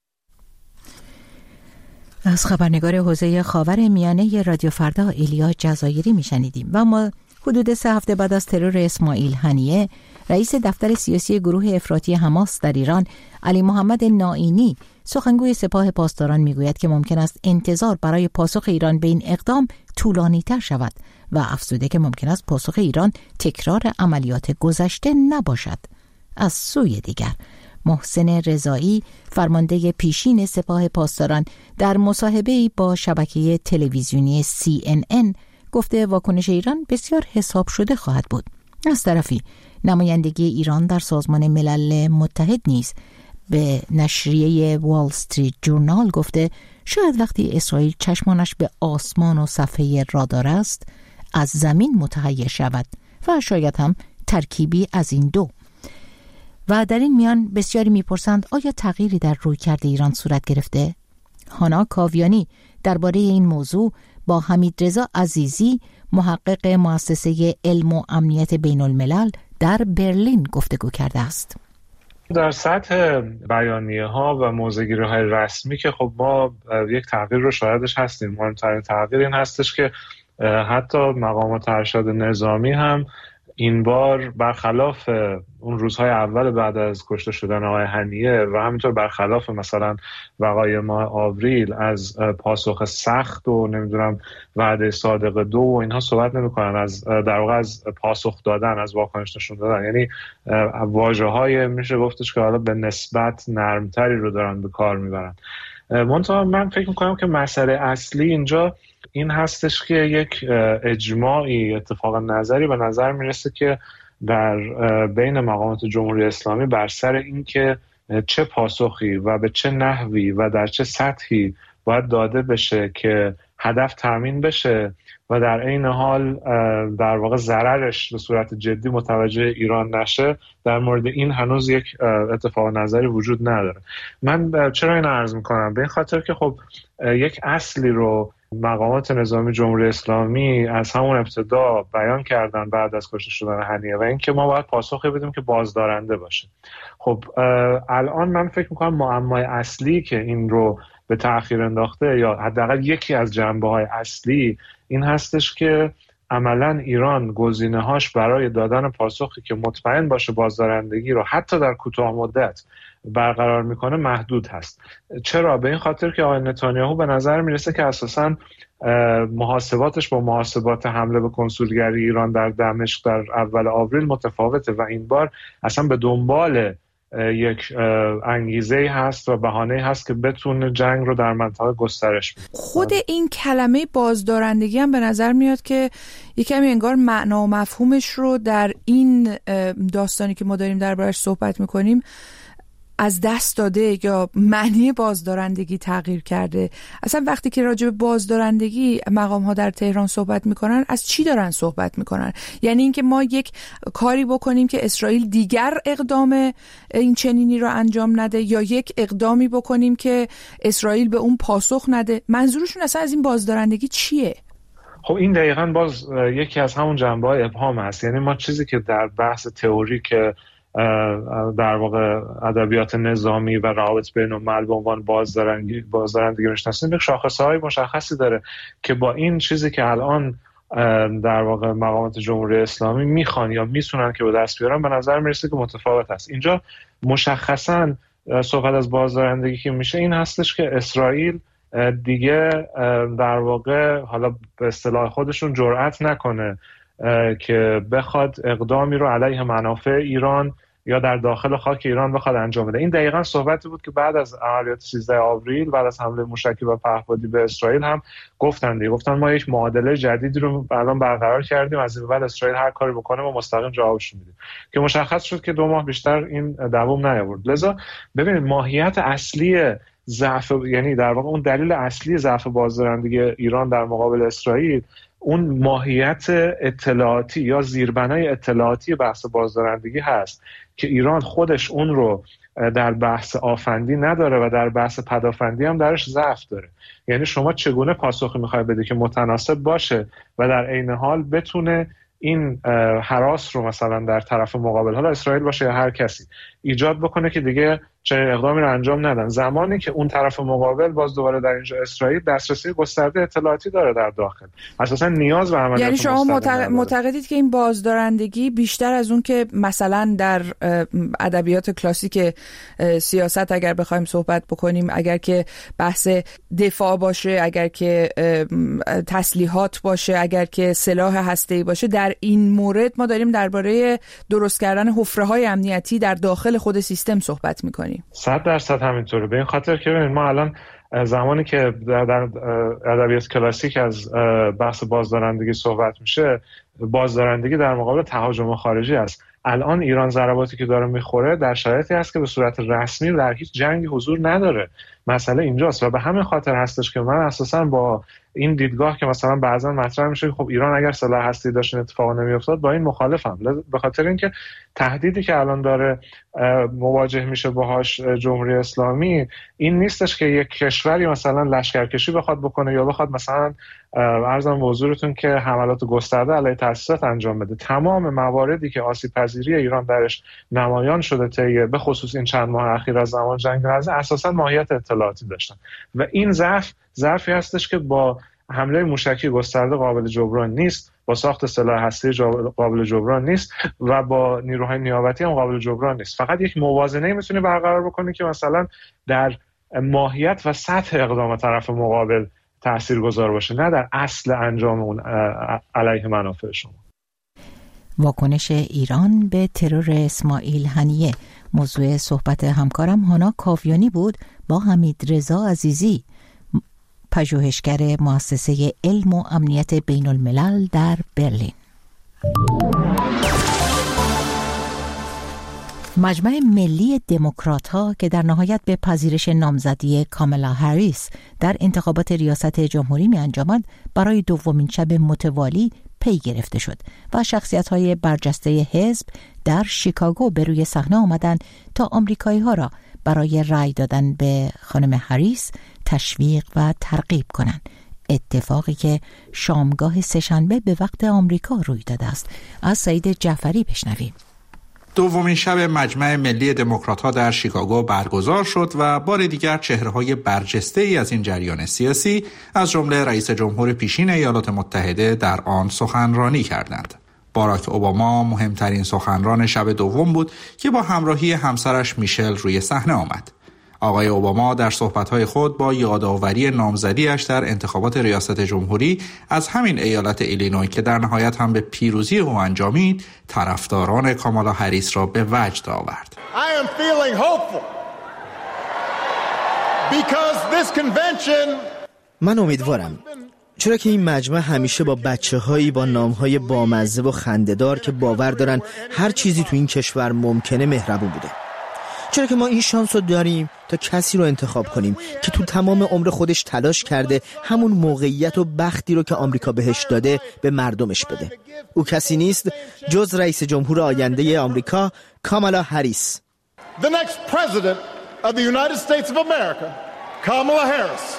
از خبرنگار حوزه خاورمیانه رادیو فردا ایلیا جزایری میشنیدیم. و ما حدود 3 هفته بعد از ترور اسماعیل هنیه، رئیس دفتر سیاسی گروه افراطی حماس در ایران علی محمد نائینی، سخنگوی سپاه پاسداران، میگوید که ممکن است انتظار برای پاسخ ایران به این اقدام طولانی تر شود و افزوده که ممکن است پاسخ ایران تکرار عملیات گذشته نباشد. از سوی دیگر محسن رضایی، فرمانده پیشین سپاه پاسداران، در مصاحبه‌ای با شبکه تلویزیونی CNN گفته واکنش ایران بسیار حساب شده خواهد بود. از طرفی نمایندگی ایران در سازمان ملل متحد نیز به نشریه وال استریت جورنال گفته شاید وقتی اسرائیل چشمانش به آسمان و صفحه رادار است از زمین متحیر شود و شاید هم ترکیبی از این دو. و در این میان بسیاری میپرسند آیا تغییری در رویکرد ایران صورت گرفته؟ هانا کاویانی درباره این موضوع با حمیدرضا عزیزی، محقق مؤسسه علم و امنیت بین الملل در برلین گفتگو کرده است. در سطح بیانیه ها و موضع‌گیری های رسمی که خب ما یک تغییر رو شاهدش هستیم. مهمترین تغییر این هستش که حتی مقامات ارشد نظامی هم این بار برخلاف اون روزهای اول بعد از کشته شدن آقای هنیه و همینطور برخلاف مثلا وقایع ماه آوریل از پاسخ سخت و نمیدونم وعده صادق 2 و اینها صحبت نمی‌کنن، از در واقع از پاسخ دادن، از واکنش نشون دادن، یعنی واژه‌های میشه گفتش که حالا به نسبت نرمتری رو دارن به کار میبرن. منتها من فکر میکنم که مسئله اصلی اینجا این هستش که یک اجماعی، اتفاق نظری به نظر میرسه که در بین مقامات جمهوری اسلامی بر سر این که چه پاسخی و به چه نحوی و در چه سطحی باید داده بشه که هدف تامین بشه و در عین حال در واقع ضررش به صورت جدی متوجه ایران نشه، در مورد این هنوز یک اتفاق نظری وجود نداره. من چرا این عرض میکنم؟ به این خاطر که خب یک اصلی رو مقامات نظامی جمهوری اسلامی از همون ابتدا بیان کردن بعد از کشته شدن هنیه و اینکه ما باید پاسخی بدیم که بازدارنده باشه. خب الان من فکر میکنم معمای اصلی که این رو به تأخیر انداخته، یا حداقل یکی از جنبه‌های اصلی این هستش که عملاً ایران گزینه‌هاش برای دادن پاسخی که مطمئن باشه بازدارندگی رو حتی در کوتاه مدت برقرار میکنه محدود هست. چرا؟ به این خاطر که آقای نتانیاهو به نظر میرسه که اساساً محاسباتش با محاسبات حمله به کنسولگری ایران در دمشق در اول آوریل متفاوته و این بار اصلا به دنبال یک انگیزه هست و بهانه هست که بتونه جنگ رو در منطقه گسترش بده. خود این کلمه بازدارندگی هم به نظر میاد که یکمی انگار معنا و مفهومش رو در این داستانی که ما داریم دربارش صحبت میکنیم از دست داده یا معنی بازدارندگی تغییر کرده. اصلا وقتی که راجع به بازدارندگی مقام ها در تهران صحبت میکنن از چی دارن صحبت میکنن؟ یعنی اینکه ما یک کاری بکنیم که اسرائیل دیگر اقدام این چنینی رو انجام نده، یا یک اقدامی بکنیم که اسرائیل به اون پاسخ نده؟ منظورشون اصلا از این بازدارندگی چیه؟ خب این دقیقاً باز یکی از همون جنبه‌های ابهام هست. یعنی ما چیزی که در بحث تئوری که در واقع ادبیات نظامی و روابط بین الملل به عنوان بازدارندگی میشناسیم، یک شاخصه‌های مشخصی داره که با این چیزی که الان در واقع مقامات جمهوری اسلامی میخوان یا میتونن که به دست بیارن به نظر میرسه که متفاوت هست. اینجا مشخصاً صحبت از بازدارندگی که میشه این هستش که اسرائیل دیگه در واقع حالا به اصطلاح خودشون جرئت نکنه که بخواد اقدامی رو علیه منافع ایران یا در داخل خاک ایران بخواد انجام بده. این دقیقاً صحبتی بود که بعد از عملیات 13 آوریل، بعد از حمله موشکی و پهپادی به اسرائیل هم گفتن ما یک معادله جدیدی رو الان برقرار کردیم، از این بعد اسرائیل هر کاری بکنه ما مستقیم جوابش میدیم، که مشخص شد که 2 ماه بیشتر این دوام نیاورد. لذا ببینید ماهیت اصلی ضعف، یعنی در واقع اون دلیل اصلی ضعف بازدارندگی ایران در مقابل اسرائیل اون ماهیت اطلاعاتی یا زیربنای اطلاعاتی بحث بازدارندگی هست که ایران خودش اون رو در بحث آفندی نداره و در بحث پدافندی هم درش ضعف داره. یعنی شما چگونه پاسخی میخوای بده که متناسب باشه و در عین حال بتونه این هراس رو مثلا در طرف مقابل، حالا اسرائیل باشه یا هر کسی، ایجاد بکنه که دیگه چنین اقدامی رو انجام ندن، زمانی که اون طرف مقابل باز دوباره در اینجا اسرائیل دسترسی گسترده اطلاعاتی داره در داخل، اساسا نیاز به عملیات. یعنی شما معتقدید که این بازدارندگی بیشتر از اون که مثلا در ادبیات کلاسیک سیاست اگر بخوایم صحبت بکنیم، اگر که بحث دفاع باشه، اگر که تسلیحات باشه، اگر که سلاح هسته‌ای باشه، در این مورد ما داریم درباره درست کردن حفره‌های امنیتی در داخل خود سیستم صحبت می‌کنیم. 100% همینطوره. به این خاطر که ببینید ما الان زمانی که در ادبیات کلاسیک از بحث بازدارندگی صحبت میشه، بازدارندگی در مقابل تهاجم خارجی است. الان ایران ضرباتی که داره میخوره در شرایطی است که به صورت رسمی در هیچ جنگی حضور نداره. مسئله اینجاست و به همین خاطر هستش که من اساساً با این دیدگاه که مثلا بعضا مطرح میشه خب ایران اگر سلاح هسته‌ای داشت اتفاق نمیافتاد، با این مخالفم، به خاطر اینکه تهدیدی که الان داره مواجه میشه باهاش جمهوری اسلامی این نیستش که یک کشوری مثلا لشکرکشی بخواد بکنه یا بخواد مثلا عرضم به حضورتون که حملات گسترده علیه تأسیسات انجام بده. تمام مواردی که آسیب پذیری ایران درش نمایان شده به خصوص این چند ماه اخیر از زمان جنگ غزه اساسا ماهیت اطلاعاتی داشتن و این ظرفی هستش که با حمله موشکی گسترده قابل جبران نیست، با ساخت سلاح هسته‌ای قابل جبران نیست و با نیروهای نیابتی هم قابل جبران نیست. فقط یک موازنه میتونه برقرار بکنه که مثلا در ماهیت و سطح اقدام طرف مقابل تاثیرگذار باشه، نه در اصل انجام اون علیه منافع شما. واکنش ایران به ترور اسماعیل هنیه موضوع صحبت همکارم هانا کاویانی بود با حمید رضا عزیزی، پژوهشگر مؤسسه علم و امنیت بین الملل در برلین. مجمع ملی دموکرات‌ها که در نهایت به پذیرش نامزدی کامالا هریس در انتخابات ریاست جمهوری می انجامد، برای دومین شب متوالی پی گرفته شد و شخصیت‌های برجسته حزب در شیکاگو به روی صحنه آمدند تا آمریکایی‌ها را برای رأی دادن به خانم هریس تشویق و ترغیب کنند. اتفاقی که شامگاه سه‌شنبه به وقت آمریکا روی داده است. از سعید جعفری بشنویم. دومین شب مجمع ملی دموکرات‌ها در شیکاگو برگزار شد و بار دیگر چهره‌های برجسته‌ای از این جریان سیاسی از جمله رئیس جمهور پیشین ایالات متحده در آن سخنرانی کردند. باراک اوباما مهمترین سخنران شب دوم بود که با همراهی همسرش میشل روی صحنه آمد. آقای اوباما در صحبت‌های خود با یادآوری نامزدی‌اش در انتخابات ریاست جمهوری از همین ایالت ایلینوی که در نهایت هم به پیروزی او انجامید، طرفداران کامالا هریس را به وجد آورد. I am feeling hopeful because this convention. من امیدوارم، چرا که این مجمع همیشه با بچه‌هایی با نام‌های بامزه و خنده‌دار که باور دارن هر چیزی تو این کشور ممکنه مهربون بوده. چرا که ما این شانس رو داریم تا کسی رو انتخاب کنیم که تو تمام عمر خودش تلاش کرده همون موقعیت و بختی رو که آمریکا بهش داده به مردمش بده. او کسی نیست جز رئیس جمهور آینده آمریکا کامالا هریس. The next president of the United States of America, Kamala Harris.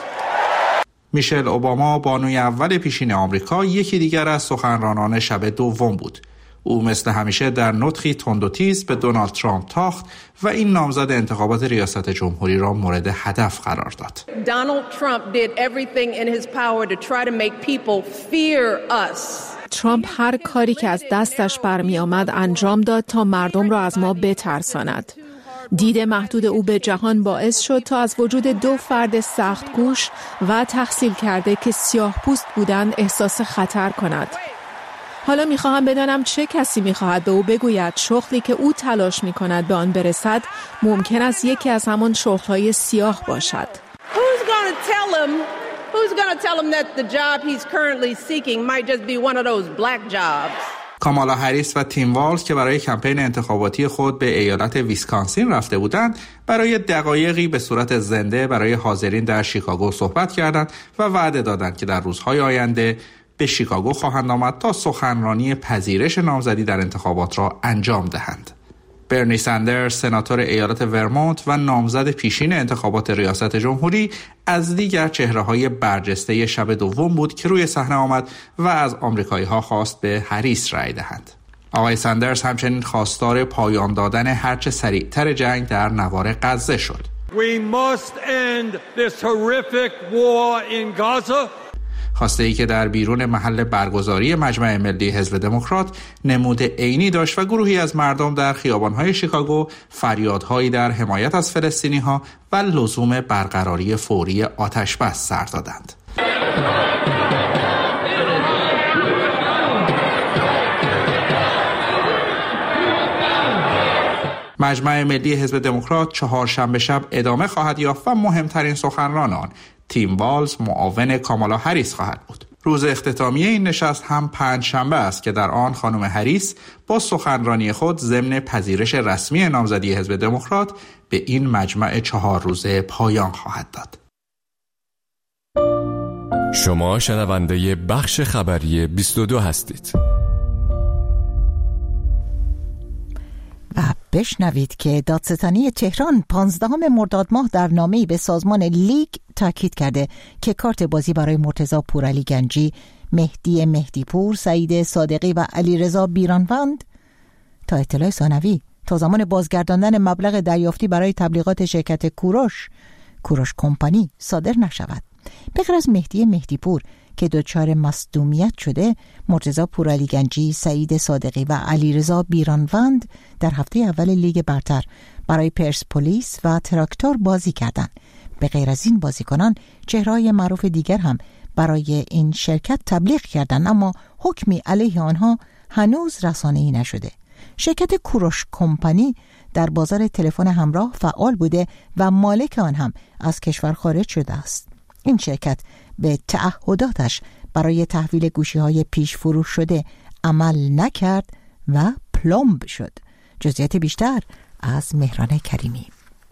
میشل اوباما بانوی اول پیشین آمریکا یکی دیگر از سخنرانان شب دوم بود. او مثل همیشه در نطقی تند و تیز به دونالد ترامپ تاخت و این نامزد انتخابات ریاست جمهوری را مورد هدف قرار داد. Donald Trump did everything in his power to try to make people fear us. ترامپ هر کاری که از دستش برمی آمد انجام داد تا مردم را از ما بترساند. دید محدود او به جهان باعث شد تا از وجود دو فرد سختگوش و تحصیل کرده که سیاه پوست بودند احساس خطر کند. حالا میخواهم بدانم چه کسی میخواهد به او بگوید شغلی که او تلاش میکند به آن برسد ممکن است یکی از همان شغل‌های سیاه باشد. Who's going to tell him that the job he's currently seeking might just be one of those black jobs? کامالا هریس و تیم والز که برای کمپین انتخاباتی خود به ایالت ویسکانسین رفته بودند، برای دقایقی به صورت زنده برای حاضرین در شیکاگو صحبت کردند و وعده دادند که در روزهای آینده به شیکاگو خواهند آمد تا سخنرانی پذیرش نامزدی در انتخابات را انجام دهند. برنی سندرز، سناتور ایالت ورمونت و نامزد پیشین انتخابات ریاست جمهوری، از دیگر چهره‌های برجسته شب دوم بود که روی صحنه آمد و از آمریکایی‌ها خواست به هریس رأی دهند. آقای سندرز همچنین خواستار پایان دادن هرچه سریعتر جنگ در نوار غزه شد. We must end this horrific war in Gaza. خواسته‌ای که در بیرون محل برگزاری مجمع ملی حزب دموکرات نمود عینی داشت و گروهی از مردم در خیابان‌های شیکاگو فریادهایی در حمایت از فلسطینی‌ها و لزوم برقراری فوری آتش‌بس سر دادند. مجمع ملی حزب دموکرات چهارشنبه شب ادامه خواهد یافت و مهمترین سخنران آن تیم والز معاون کامالا هریس خواهد بود. روز اختتامیه این نشست هم پنجشنبه است که در آن خانم هریس با سخنرانی خود ضمن پذیرش رسمی نامزدی حزب دموکرات به این مجمع 4 روزه پایان خواهد داد. شما شنونده بخش خبری 22 هستید. و بشنوید که دادستانی تهران 15 مرداد ماه در نامه‌ای به سازمان لیگ تاکید کرده که کارت بازی برای مرتضی پورعلی گنجی، مهدی مهدیپور، سعید صادقی و علیرضا بیرانوند تا اطلاع ثانوی تا زمان بازگرداندن مبلغ دریافتی برای تبلیغات شرکت کوروش کمپانی صادر نشود. به غیر از مهدی مهدیپور که دچار مصدومیت شده، مرتضی پورعلیگنجی، سعید صادقی و علیرضا بیرانوند در هفته اول لیگ برتر برای پرسپولیس و تراکتور بازی کردند. به غیر از این بازیکنان چهره‌های معروف دیگر هم برای این شرکت تبلیغ کردند، اما حکمی علیه آنها هنوز رسانه‌ای نشده. شرکت کوروش کمپانی در بازار تلفن همراه فعال بوده و مالک آن هم از کشور خارج شده است. این شرکت به تعهداتش برای تحویل گوشی‌های پیش فروش شده عمل نکرد و پلمب شد. جزئیات بیشتر از مهران کریمی.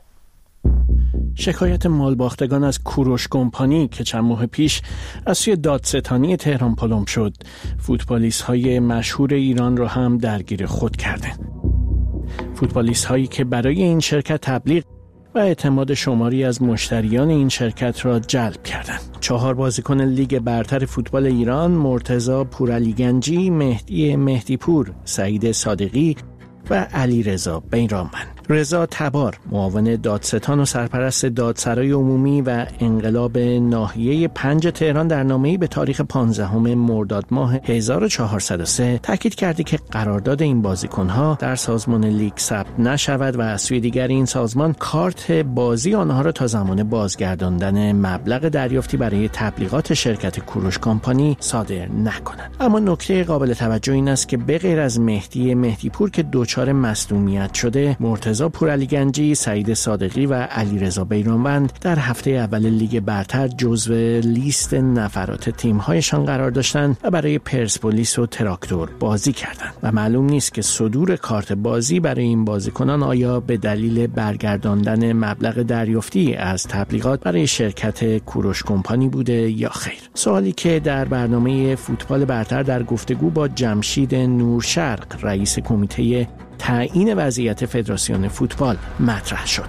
شکایت مالباختگان از کوروش کمپانی که چند ماه پیش از سوی دادستانی تهران پلمب شد، فوتبالیست‌های مشهور ایران را هم درگیر خود کرده. فوتبالیست‌هایی که برای این شرکت تبلیغ و اعتماد شماری از مشتریان این شرکت را جلب کردند. 4 بازیکن لیگ برتر فوتبال ایران، مرتضی پورعلیگنجی، مهدی پور، سعید صادقی و علیرضا بیرانوند. رضا تبار، معاون دادستان و سرپرست دادسرای عمومی و انقلاب ناحیه 5 تهران، در نامه‌ای به تاریخ 15 مرداد ماه 1403 تاکید کرده که قرارداد این بازیکن‌ها در سازمان لیگ ثبت نشود و از سوی دیگر این سازمان کارت بازی آنها را تا زمان بازگرداندن مبلغ دریافتی برای تبلیغات شرکت کوروش کمپانی صادر نکند. اما نکته قابل توجه این است که به غیر از مهدی پور که دچار مصدومیت شده، مرتضی پورعلیگنجی، سعید صادقی و علیرضا بیرانوند در هفته اول لیگ برتر جزو لیست نفرات تیم‌هایشان قرار داشتند و برای پرسپولیس و تراکتور بازی کردند و معلوم نیست که صدور کارت بازی برای این بازیکنان آیا به دلیل برگرداندن مبلغ دریافتی از تبلیغات برای شرکت کوروش کمپانی بوده یا خیر. سوالی که در برنامه فوتبال برتر در گفتگو با جمشید نورشرق، رئیس کمیته تعیین وضعیت فدراسیون فوتبال مطرح شد.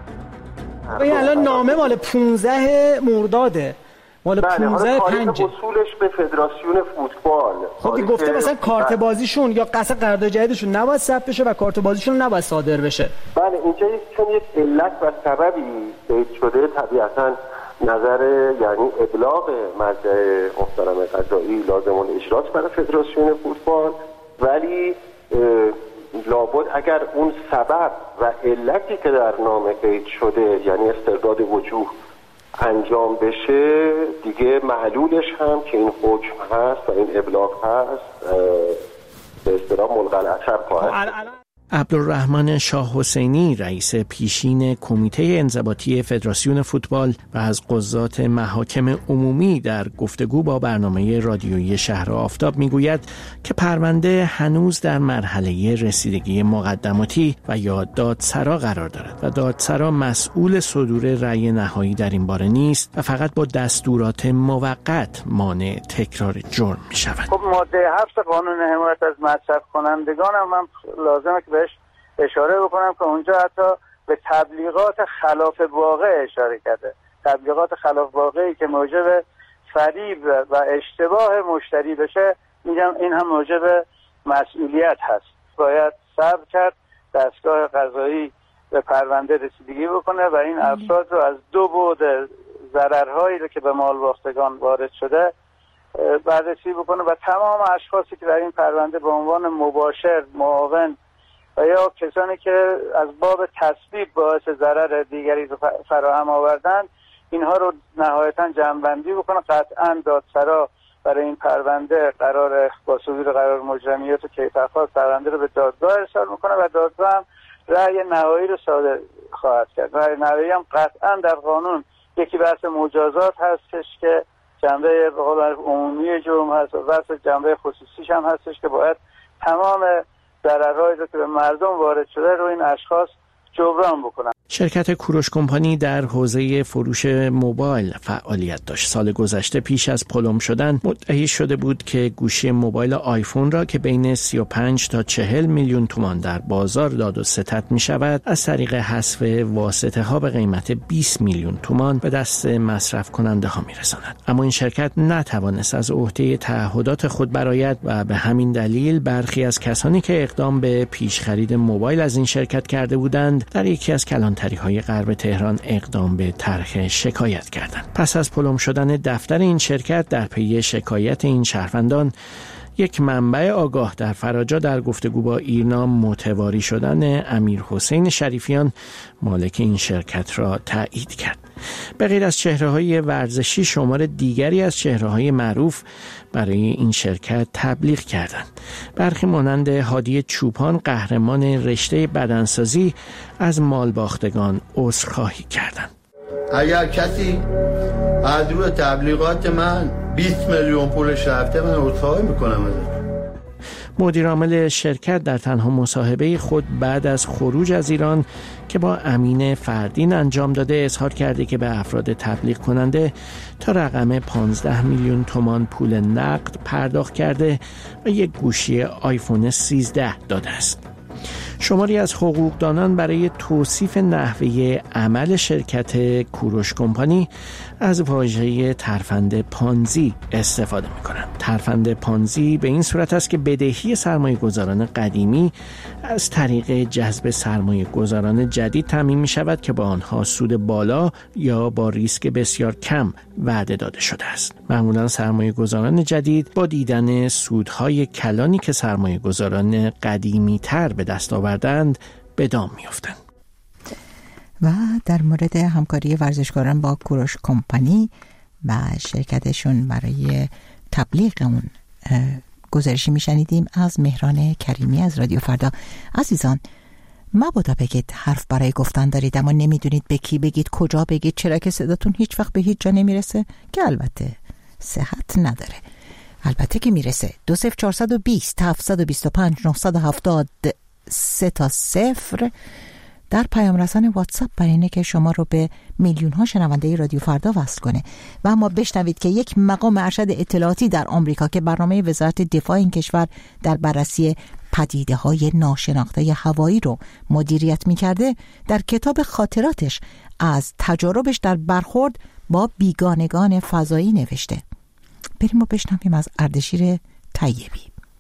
این الان نامه مال 15 مرداده، مال 15 5 وصولش به فدراسیون فوتبال. خب دیگه گفته مثلا کارت بازیشون یا قصد قرارداد جدیدشون نباید ثبت بشه و کارت بازیشون نباید صادر بشه. بله، اینجا چون یک علت و سببی تایید شده، طبیعتاً نظر یعنی ابلاغ مرجع محترم قضایی لازم الاجراست برای فدراسیون فوتبال، ولی لابد اگر اون سبب و علتی که در نامه قید شده، یعنی استرداد وجوه، انجام بشه، دیگه معلولش هم که این حکم هست و این ابلاغ هست به اصطلاح ملغی الاثر خواهد. عبدالرحمن شاه حسینی، رئیس پیشین کمیته انضباطی فدراسیون فوتبال و از قضات محاکم عمومی، در گفتگو با برنامه رادیویی شهر آفتاب میگوید که پرونده هنوز در مرحله رسیدگی مقدماتی و یا دادسرا قرار دارد و دادسرا مسئول صدور رأی نهایی در این باره نیست و فقط با دستورات موقت مانع تکرار جرم می شود. خب ماده 7 قانون حمایت از مصرف کنندگان هم لازمه که بهش اشاره بکنم که اونجا حتی به تبلیغات خلاف واقع اشاره کرده. تبلیغات خلاف واقعی که موجب فریب و اشتباه مشتری بشه، میگم این هم موجب مسئولیت هست. باید صبر کرد دستگاه قضایی به پرونده رسیدگی بکنه و این افراد رو از دو بعد ضررهایی که به مالباختگان وارد شده بررسی بکنه و تمام اشخاصی که در این پرونده به عنوان مباشر، معاون و یا کسانی که از باب تسبیب باعث ضرر دیگری رو فراهم آوردن، اینها رو نهایتاً جمع‌بندی بکنه. قطعاً دادسرا برای این پرونده قرار با صدور قرار مجرمیات و کیفرخواست پرونده رو به دادگاه ارسال میکنه و دادگاه هم رأی نهایی رو صادر خواهد کرد. رأی نهایی هم قطعاً در قانون یکی بحث مجازات هستش که جنبه عمومی جرم هست و بحث جنبه خصوصیش هم هستش که باید تمام ضررهایی که به مردم وارد شده رو این اشخاص جبران بکنن. شرکت کوروش کمپانی در حوزه فروش موبایل فعالیت داشت. سال گذشته پیش از پلم شدن مدعی شده بود که گوشی موبایل آیفون را که بین 35 تا 40 میلیون تومان در بازار داد و ستد می شود، از طریق حذف واسطه ها به قیمت 20 میلیون تومان به دست مصرف کننده ها می رساند. اما این شرکت نتوانست از عهده تعهدات خود برآید و به همین دلیل برخی از کسانی که اقدام به پیش خرید موبایل از این شرکت کرده بودند در یکی از کلان کلانتری‌های غرب تهران اقدام به طرح شکایت کردند. پس از پلم شدن دفتر این شرکت در پی شکایت این شهروندان، یک منبع آگاه در فراجا در گفتگو با ایرنا متواری شدن امیرحسین شریفیان مالک این شرکت را تایید کرد. به غیر از چهره‌های ورزشی، شمار دیگری از چهره‌های معروف برای این شرکت تبلیغ کردند. برخی مانند هادی چوپان، قهرمان رشته بدنسازی، از مالباختگان عذرخواهی کردند. اگر کسی از روی تبلیغات من 20 میلیون پولش رفته، من عذرخواهی میکنم ازش. مدیر عامل شرکت در تنها مصاحبه خود بعد از خروج از ایران که با امین فردین انجام داده اظهار کرده که به افراد تبلیغ کننده تا رقم 15 میلیون تومان پول نقد پرداخت کرده و یک گوشی آیفون 13 داده است. شماری از حقوقدانان برای توصیف نحوه عمل شرکت کوروش کمپانی از واژه ترفند پانزی استفاده می‌کنند. ترفند پانزی به این صورت است که بدهی سرمایه‌گذاران قدیمی از طریق جذب سرمایه‌گذاران جدید تامین می‌شود که با آنها سود بالا یا با ریسک بسیار کم وعده داده شده است. معمولاً سرمایه‌گذاران جدید با دیدن سودهای کلانی که سرمایه‌گذاران قدیمی‌تر به دست آوردند به دام می‌افتند. و در مورد همکاری ورزشکاران با کوروش کمپانی و شرکتشون برای تبلیغ اون گزارشی میشنیدیم از مهران کریمی از رادیو فردا. عزیزان، مبادا بگید حرف برای گفتن دارید اما نمیدونید به کی بگید، کجا بگید، چرا که صداتون هیچ وقت به هیچ جا نمیرسه، که البته صحت نداره. البته که میرسه. 20420 725 970 3 در پیام رسان واتساپ برای اینه که شما رو به میلیون ها شنونده رادیو فردا وصل کنه. و اما بشنوید که یک مقام ارشد اطلاعاتی در آمریکا که برنامه وزارت دفاع این کشور در بررسی پدیده‌های ناشناخته هوایی رو مدیریت می‌کرده، در کتاب خاطراتش از تجاربش در برخورد با بیگانگان فضایی نوشته. بریم و بشنویم از اردشیر طیبی.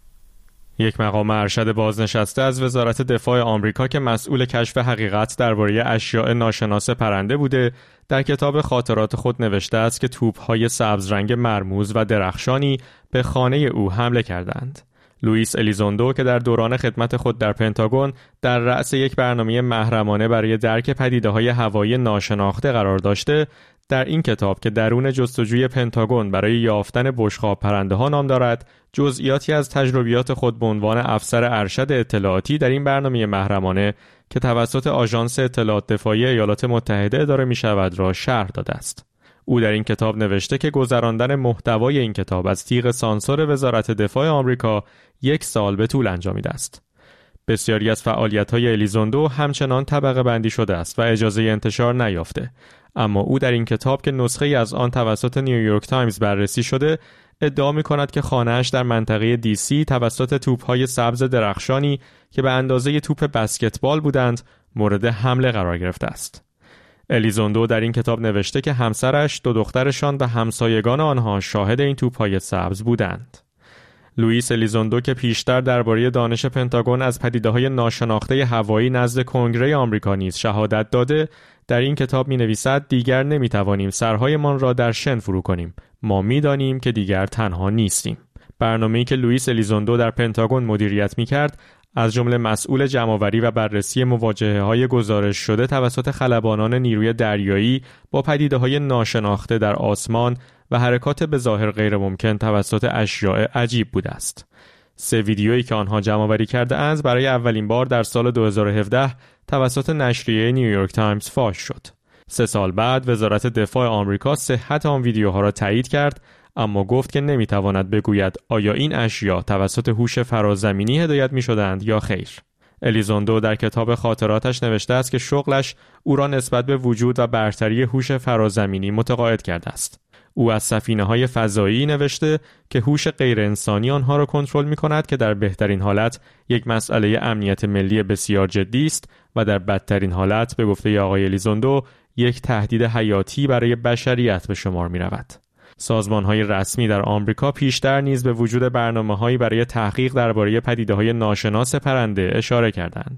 یک مقام ارشد بازنشسته از وزارت دفاع آمریکا که مسئول کشف حقیقت درباره اشیاء ناشناس پرنده بوده، در کتاب خاطرات خود نوشته است که توپ‌های سبز رنگ مرموز و درخشانی به خانه او حمله کردند. لوئیس الیزوندو که در دوران خدمت خود در پنتاگون در رأس یک برنامه محرمانه برای درک پدیده‌های هوایی ناشناخته قرار داشته، در این کتاب که درون جستجوی پنتاگون برای یافتن بشقاب پرنده‌ها نام دارد، جزئیاتی از تجربیات خود به عنوان افسر ارشد اطلاعاتی در این برنامه محرمانه که توسط آژانس اطلاعات دفاعی ایالات متحده اداره می‌شود را شرح داده است. او در این کتاب نوشته که گذراندن محتوای این کتاب از تیغ سانسور وزارت دفاع آمریکا 1 سال به طول انجامیده است. بسیاری از فعالیت‌های الیزوندو همچنان طبقه بندی شده است و اجازه انتشار نیافته، اما او در این کتاب که نسخه‌ای از آن توسط نیویورک تایمز بررسی شده ادعا می‌کند که خانه‌اش در منطقه DC توسط توپ‌های سبز درخشانی که به اندازه توپ بسکتبال بودند مورد حمله قرار گرفته است. الیزوندو در این کتاب نوشته که همسرش، 2 دخترشان و همسایگان آنها شاهد این توپ‌های سبز بودند. لوئیس الیزوندو که پیشتر درباره دانش پنتاگون از پدیده‌های ناشناخته هوایی نزد کنگره آمریکا نیز شهادت داده، در این کتاب می‌نویسد دیگر نمی‌توانیم سرهایمان را در شن فرو کنیم. ما می‌دانیم که دیگر تنها نیستیم. برنامه‌ای که لوئیس الیزوندو در پنتاگون مدیریت می‌کرد، از جمله مسئول جمع‌آوری و بررسی مواجهه‌های گزارش شده توسط خلبانان نیروی دریایی با پدیده‌های ناشناخته در آسمان و حرکات به ظاهر غیر ممکن توسط اشیاء عجیب بوده است. 3 ویدیویی که آنها جمع‌آوری کرده اند برای اولین بار در سال 2017 توسط نشریه نیویورک تایمز فاش شد. 3 سال بعد وزارت دفاع آمریکا صحت آن ویدیوها را تایید کرد، اما گفت که نمیتواند بگوید آیا این اشیاء توسط هوش فرازمینی هدایت می‌شدند یا خیر. الیزوندو در کتاب خاطراتش نوشته است که شغلش او را نسبت به وجود و برتری هوش فرازمینی متقاعد کرده است. او از سفینه‌های فضایی نوشته که هوش غیر انسانی آنها را کنترل می‌کند که در بهترین حالت یک مسئله امنیت ملی بسیار جدی است و در بدترین حالت به گفته آقای الیزوندو یک تهدید حیاتی برای بشریت به شمار می‌رود. سازمان‌های رسمی در آمریکا پیشتر نیز به وجود برنامه‌هایی برای تحقیق درباره پدیده‌های ناشناس پرنده اشاره کردند.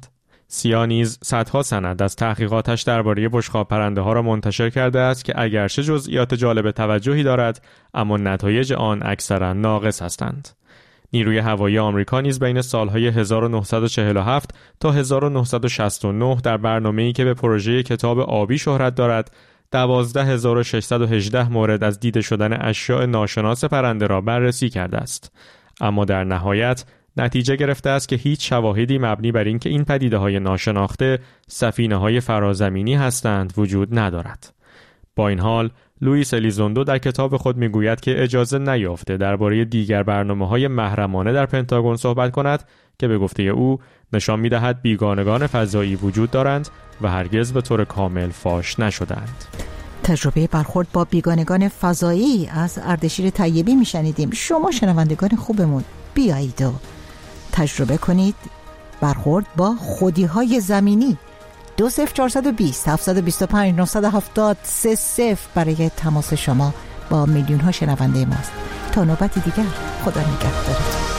CIA نیز صدها سند از تحقیقاتش درباره بشقاب پرنده ها را منتشر کرده است که اگرچه جزئیات جالب توجهی دارد، اما نتایج آن اکثرا ناقص هستند. نیروی هوایی آمریکا نیز بین سالهای 1947 تا 1969 در برنامه‌ای که به پروژه کتاب آبی شهرت دارد، 12618 مورد از دیده شدن اشیاء ناشناس پرنده را بررسی کرده است. اما در نهایت نتیجه گرفته است که هیچ شواهدی مبنی بر اینکه این پدیده‌های ناشناخته سفینه‌های فرازمینی هستند وجود ندارد. با این حال لوئیس الیزوندو در کتاب خود میگوید که اجازه نیافته درباره دیگر برنامه‌های محرمانه در پنتاگون صحبت کند که به گفته او نشان می‌دهد بیگانگان فضایی وجود دارند و هرگز به طور کامل فاش نشدند. تجربه برخورد با بیگانگان فضایی از اردشیر طیبی میشنیدیم. شما شنوندگان خوبمون بیایید و تجربه کنید برخورد با خودی‌های زمینی. 20420 725 970 30 برای تماس شما با میلیون ها شنونده ماست. تا نوبتی دیگر، خدا نگهدارتون.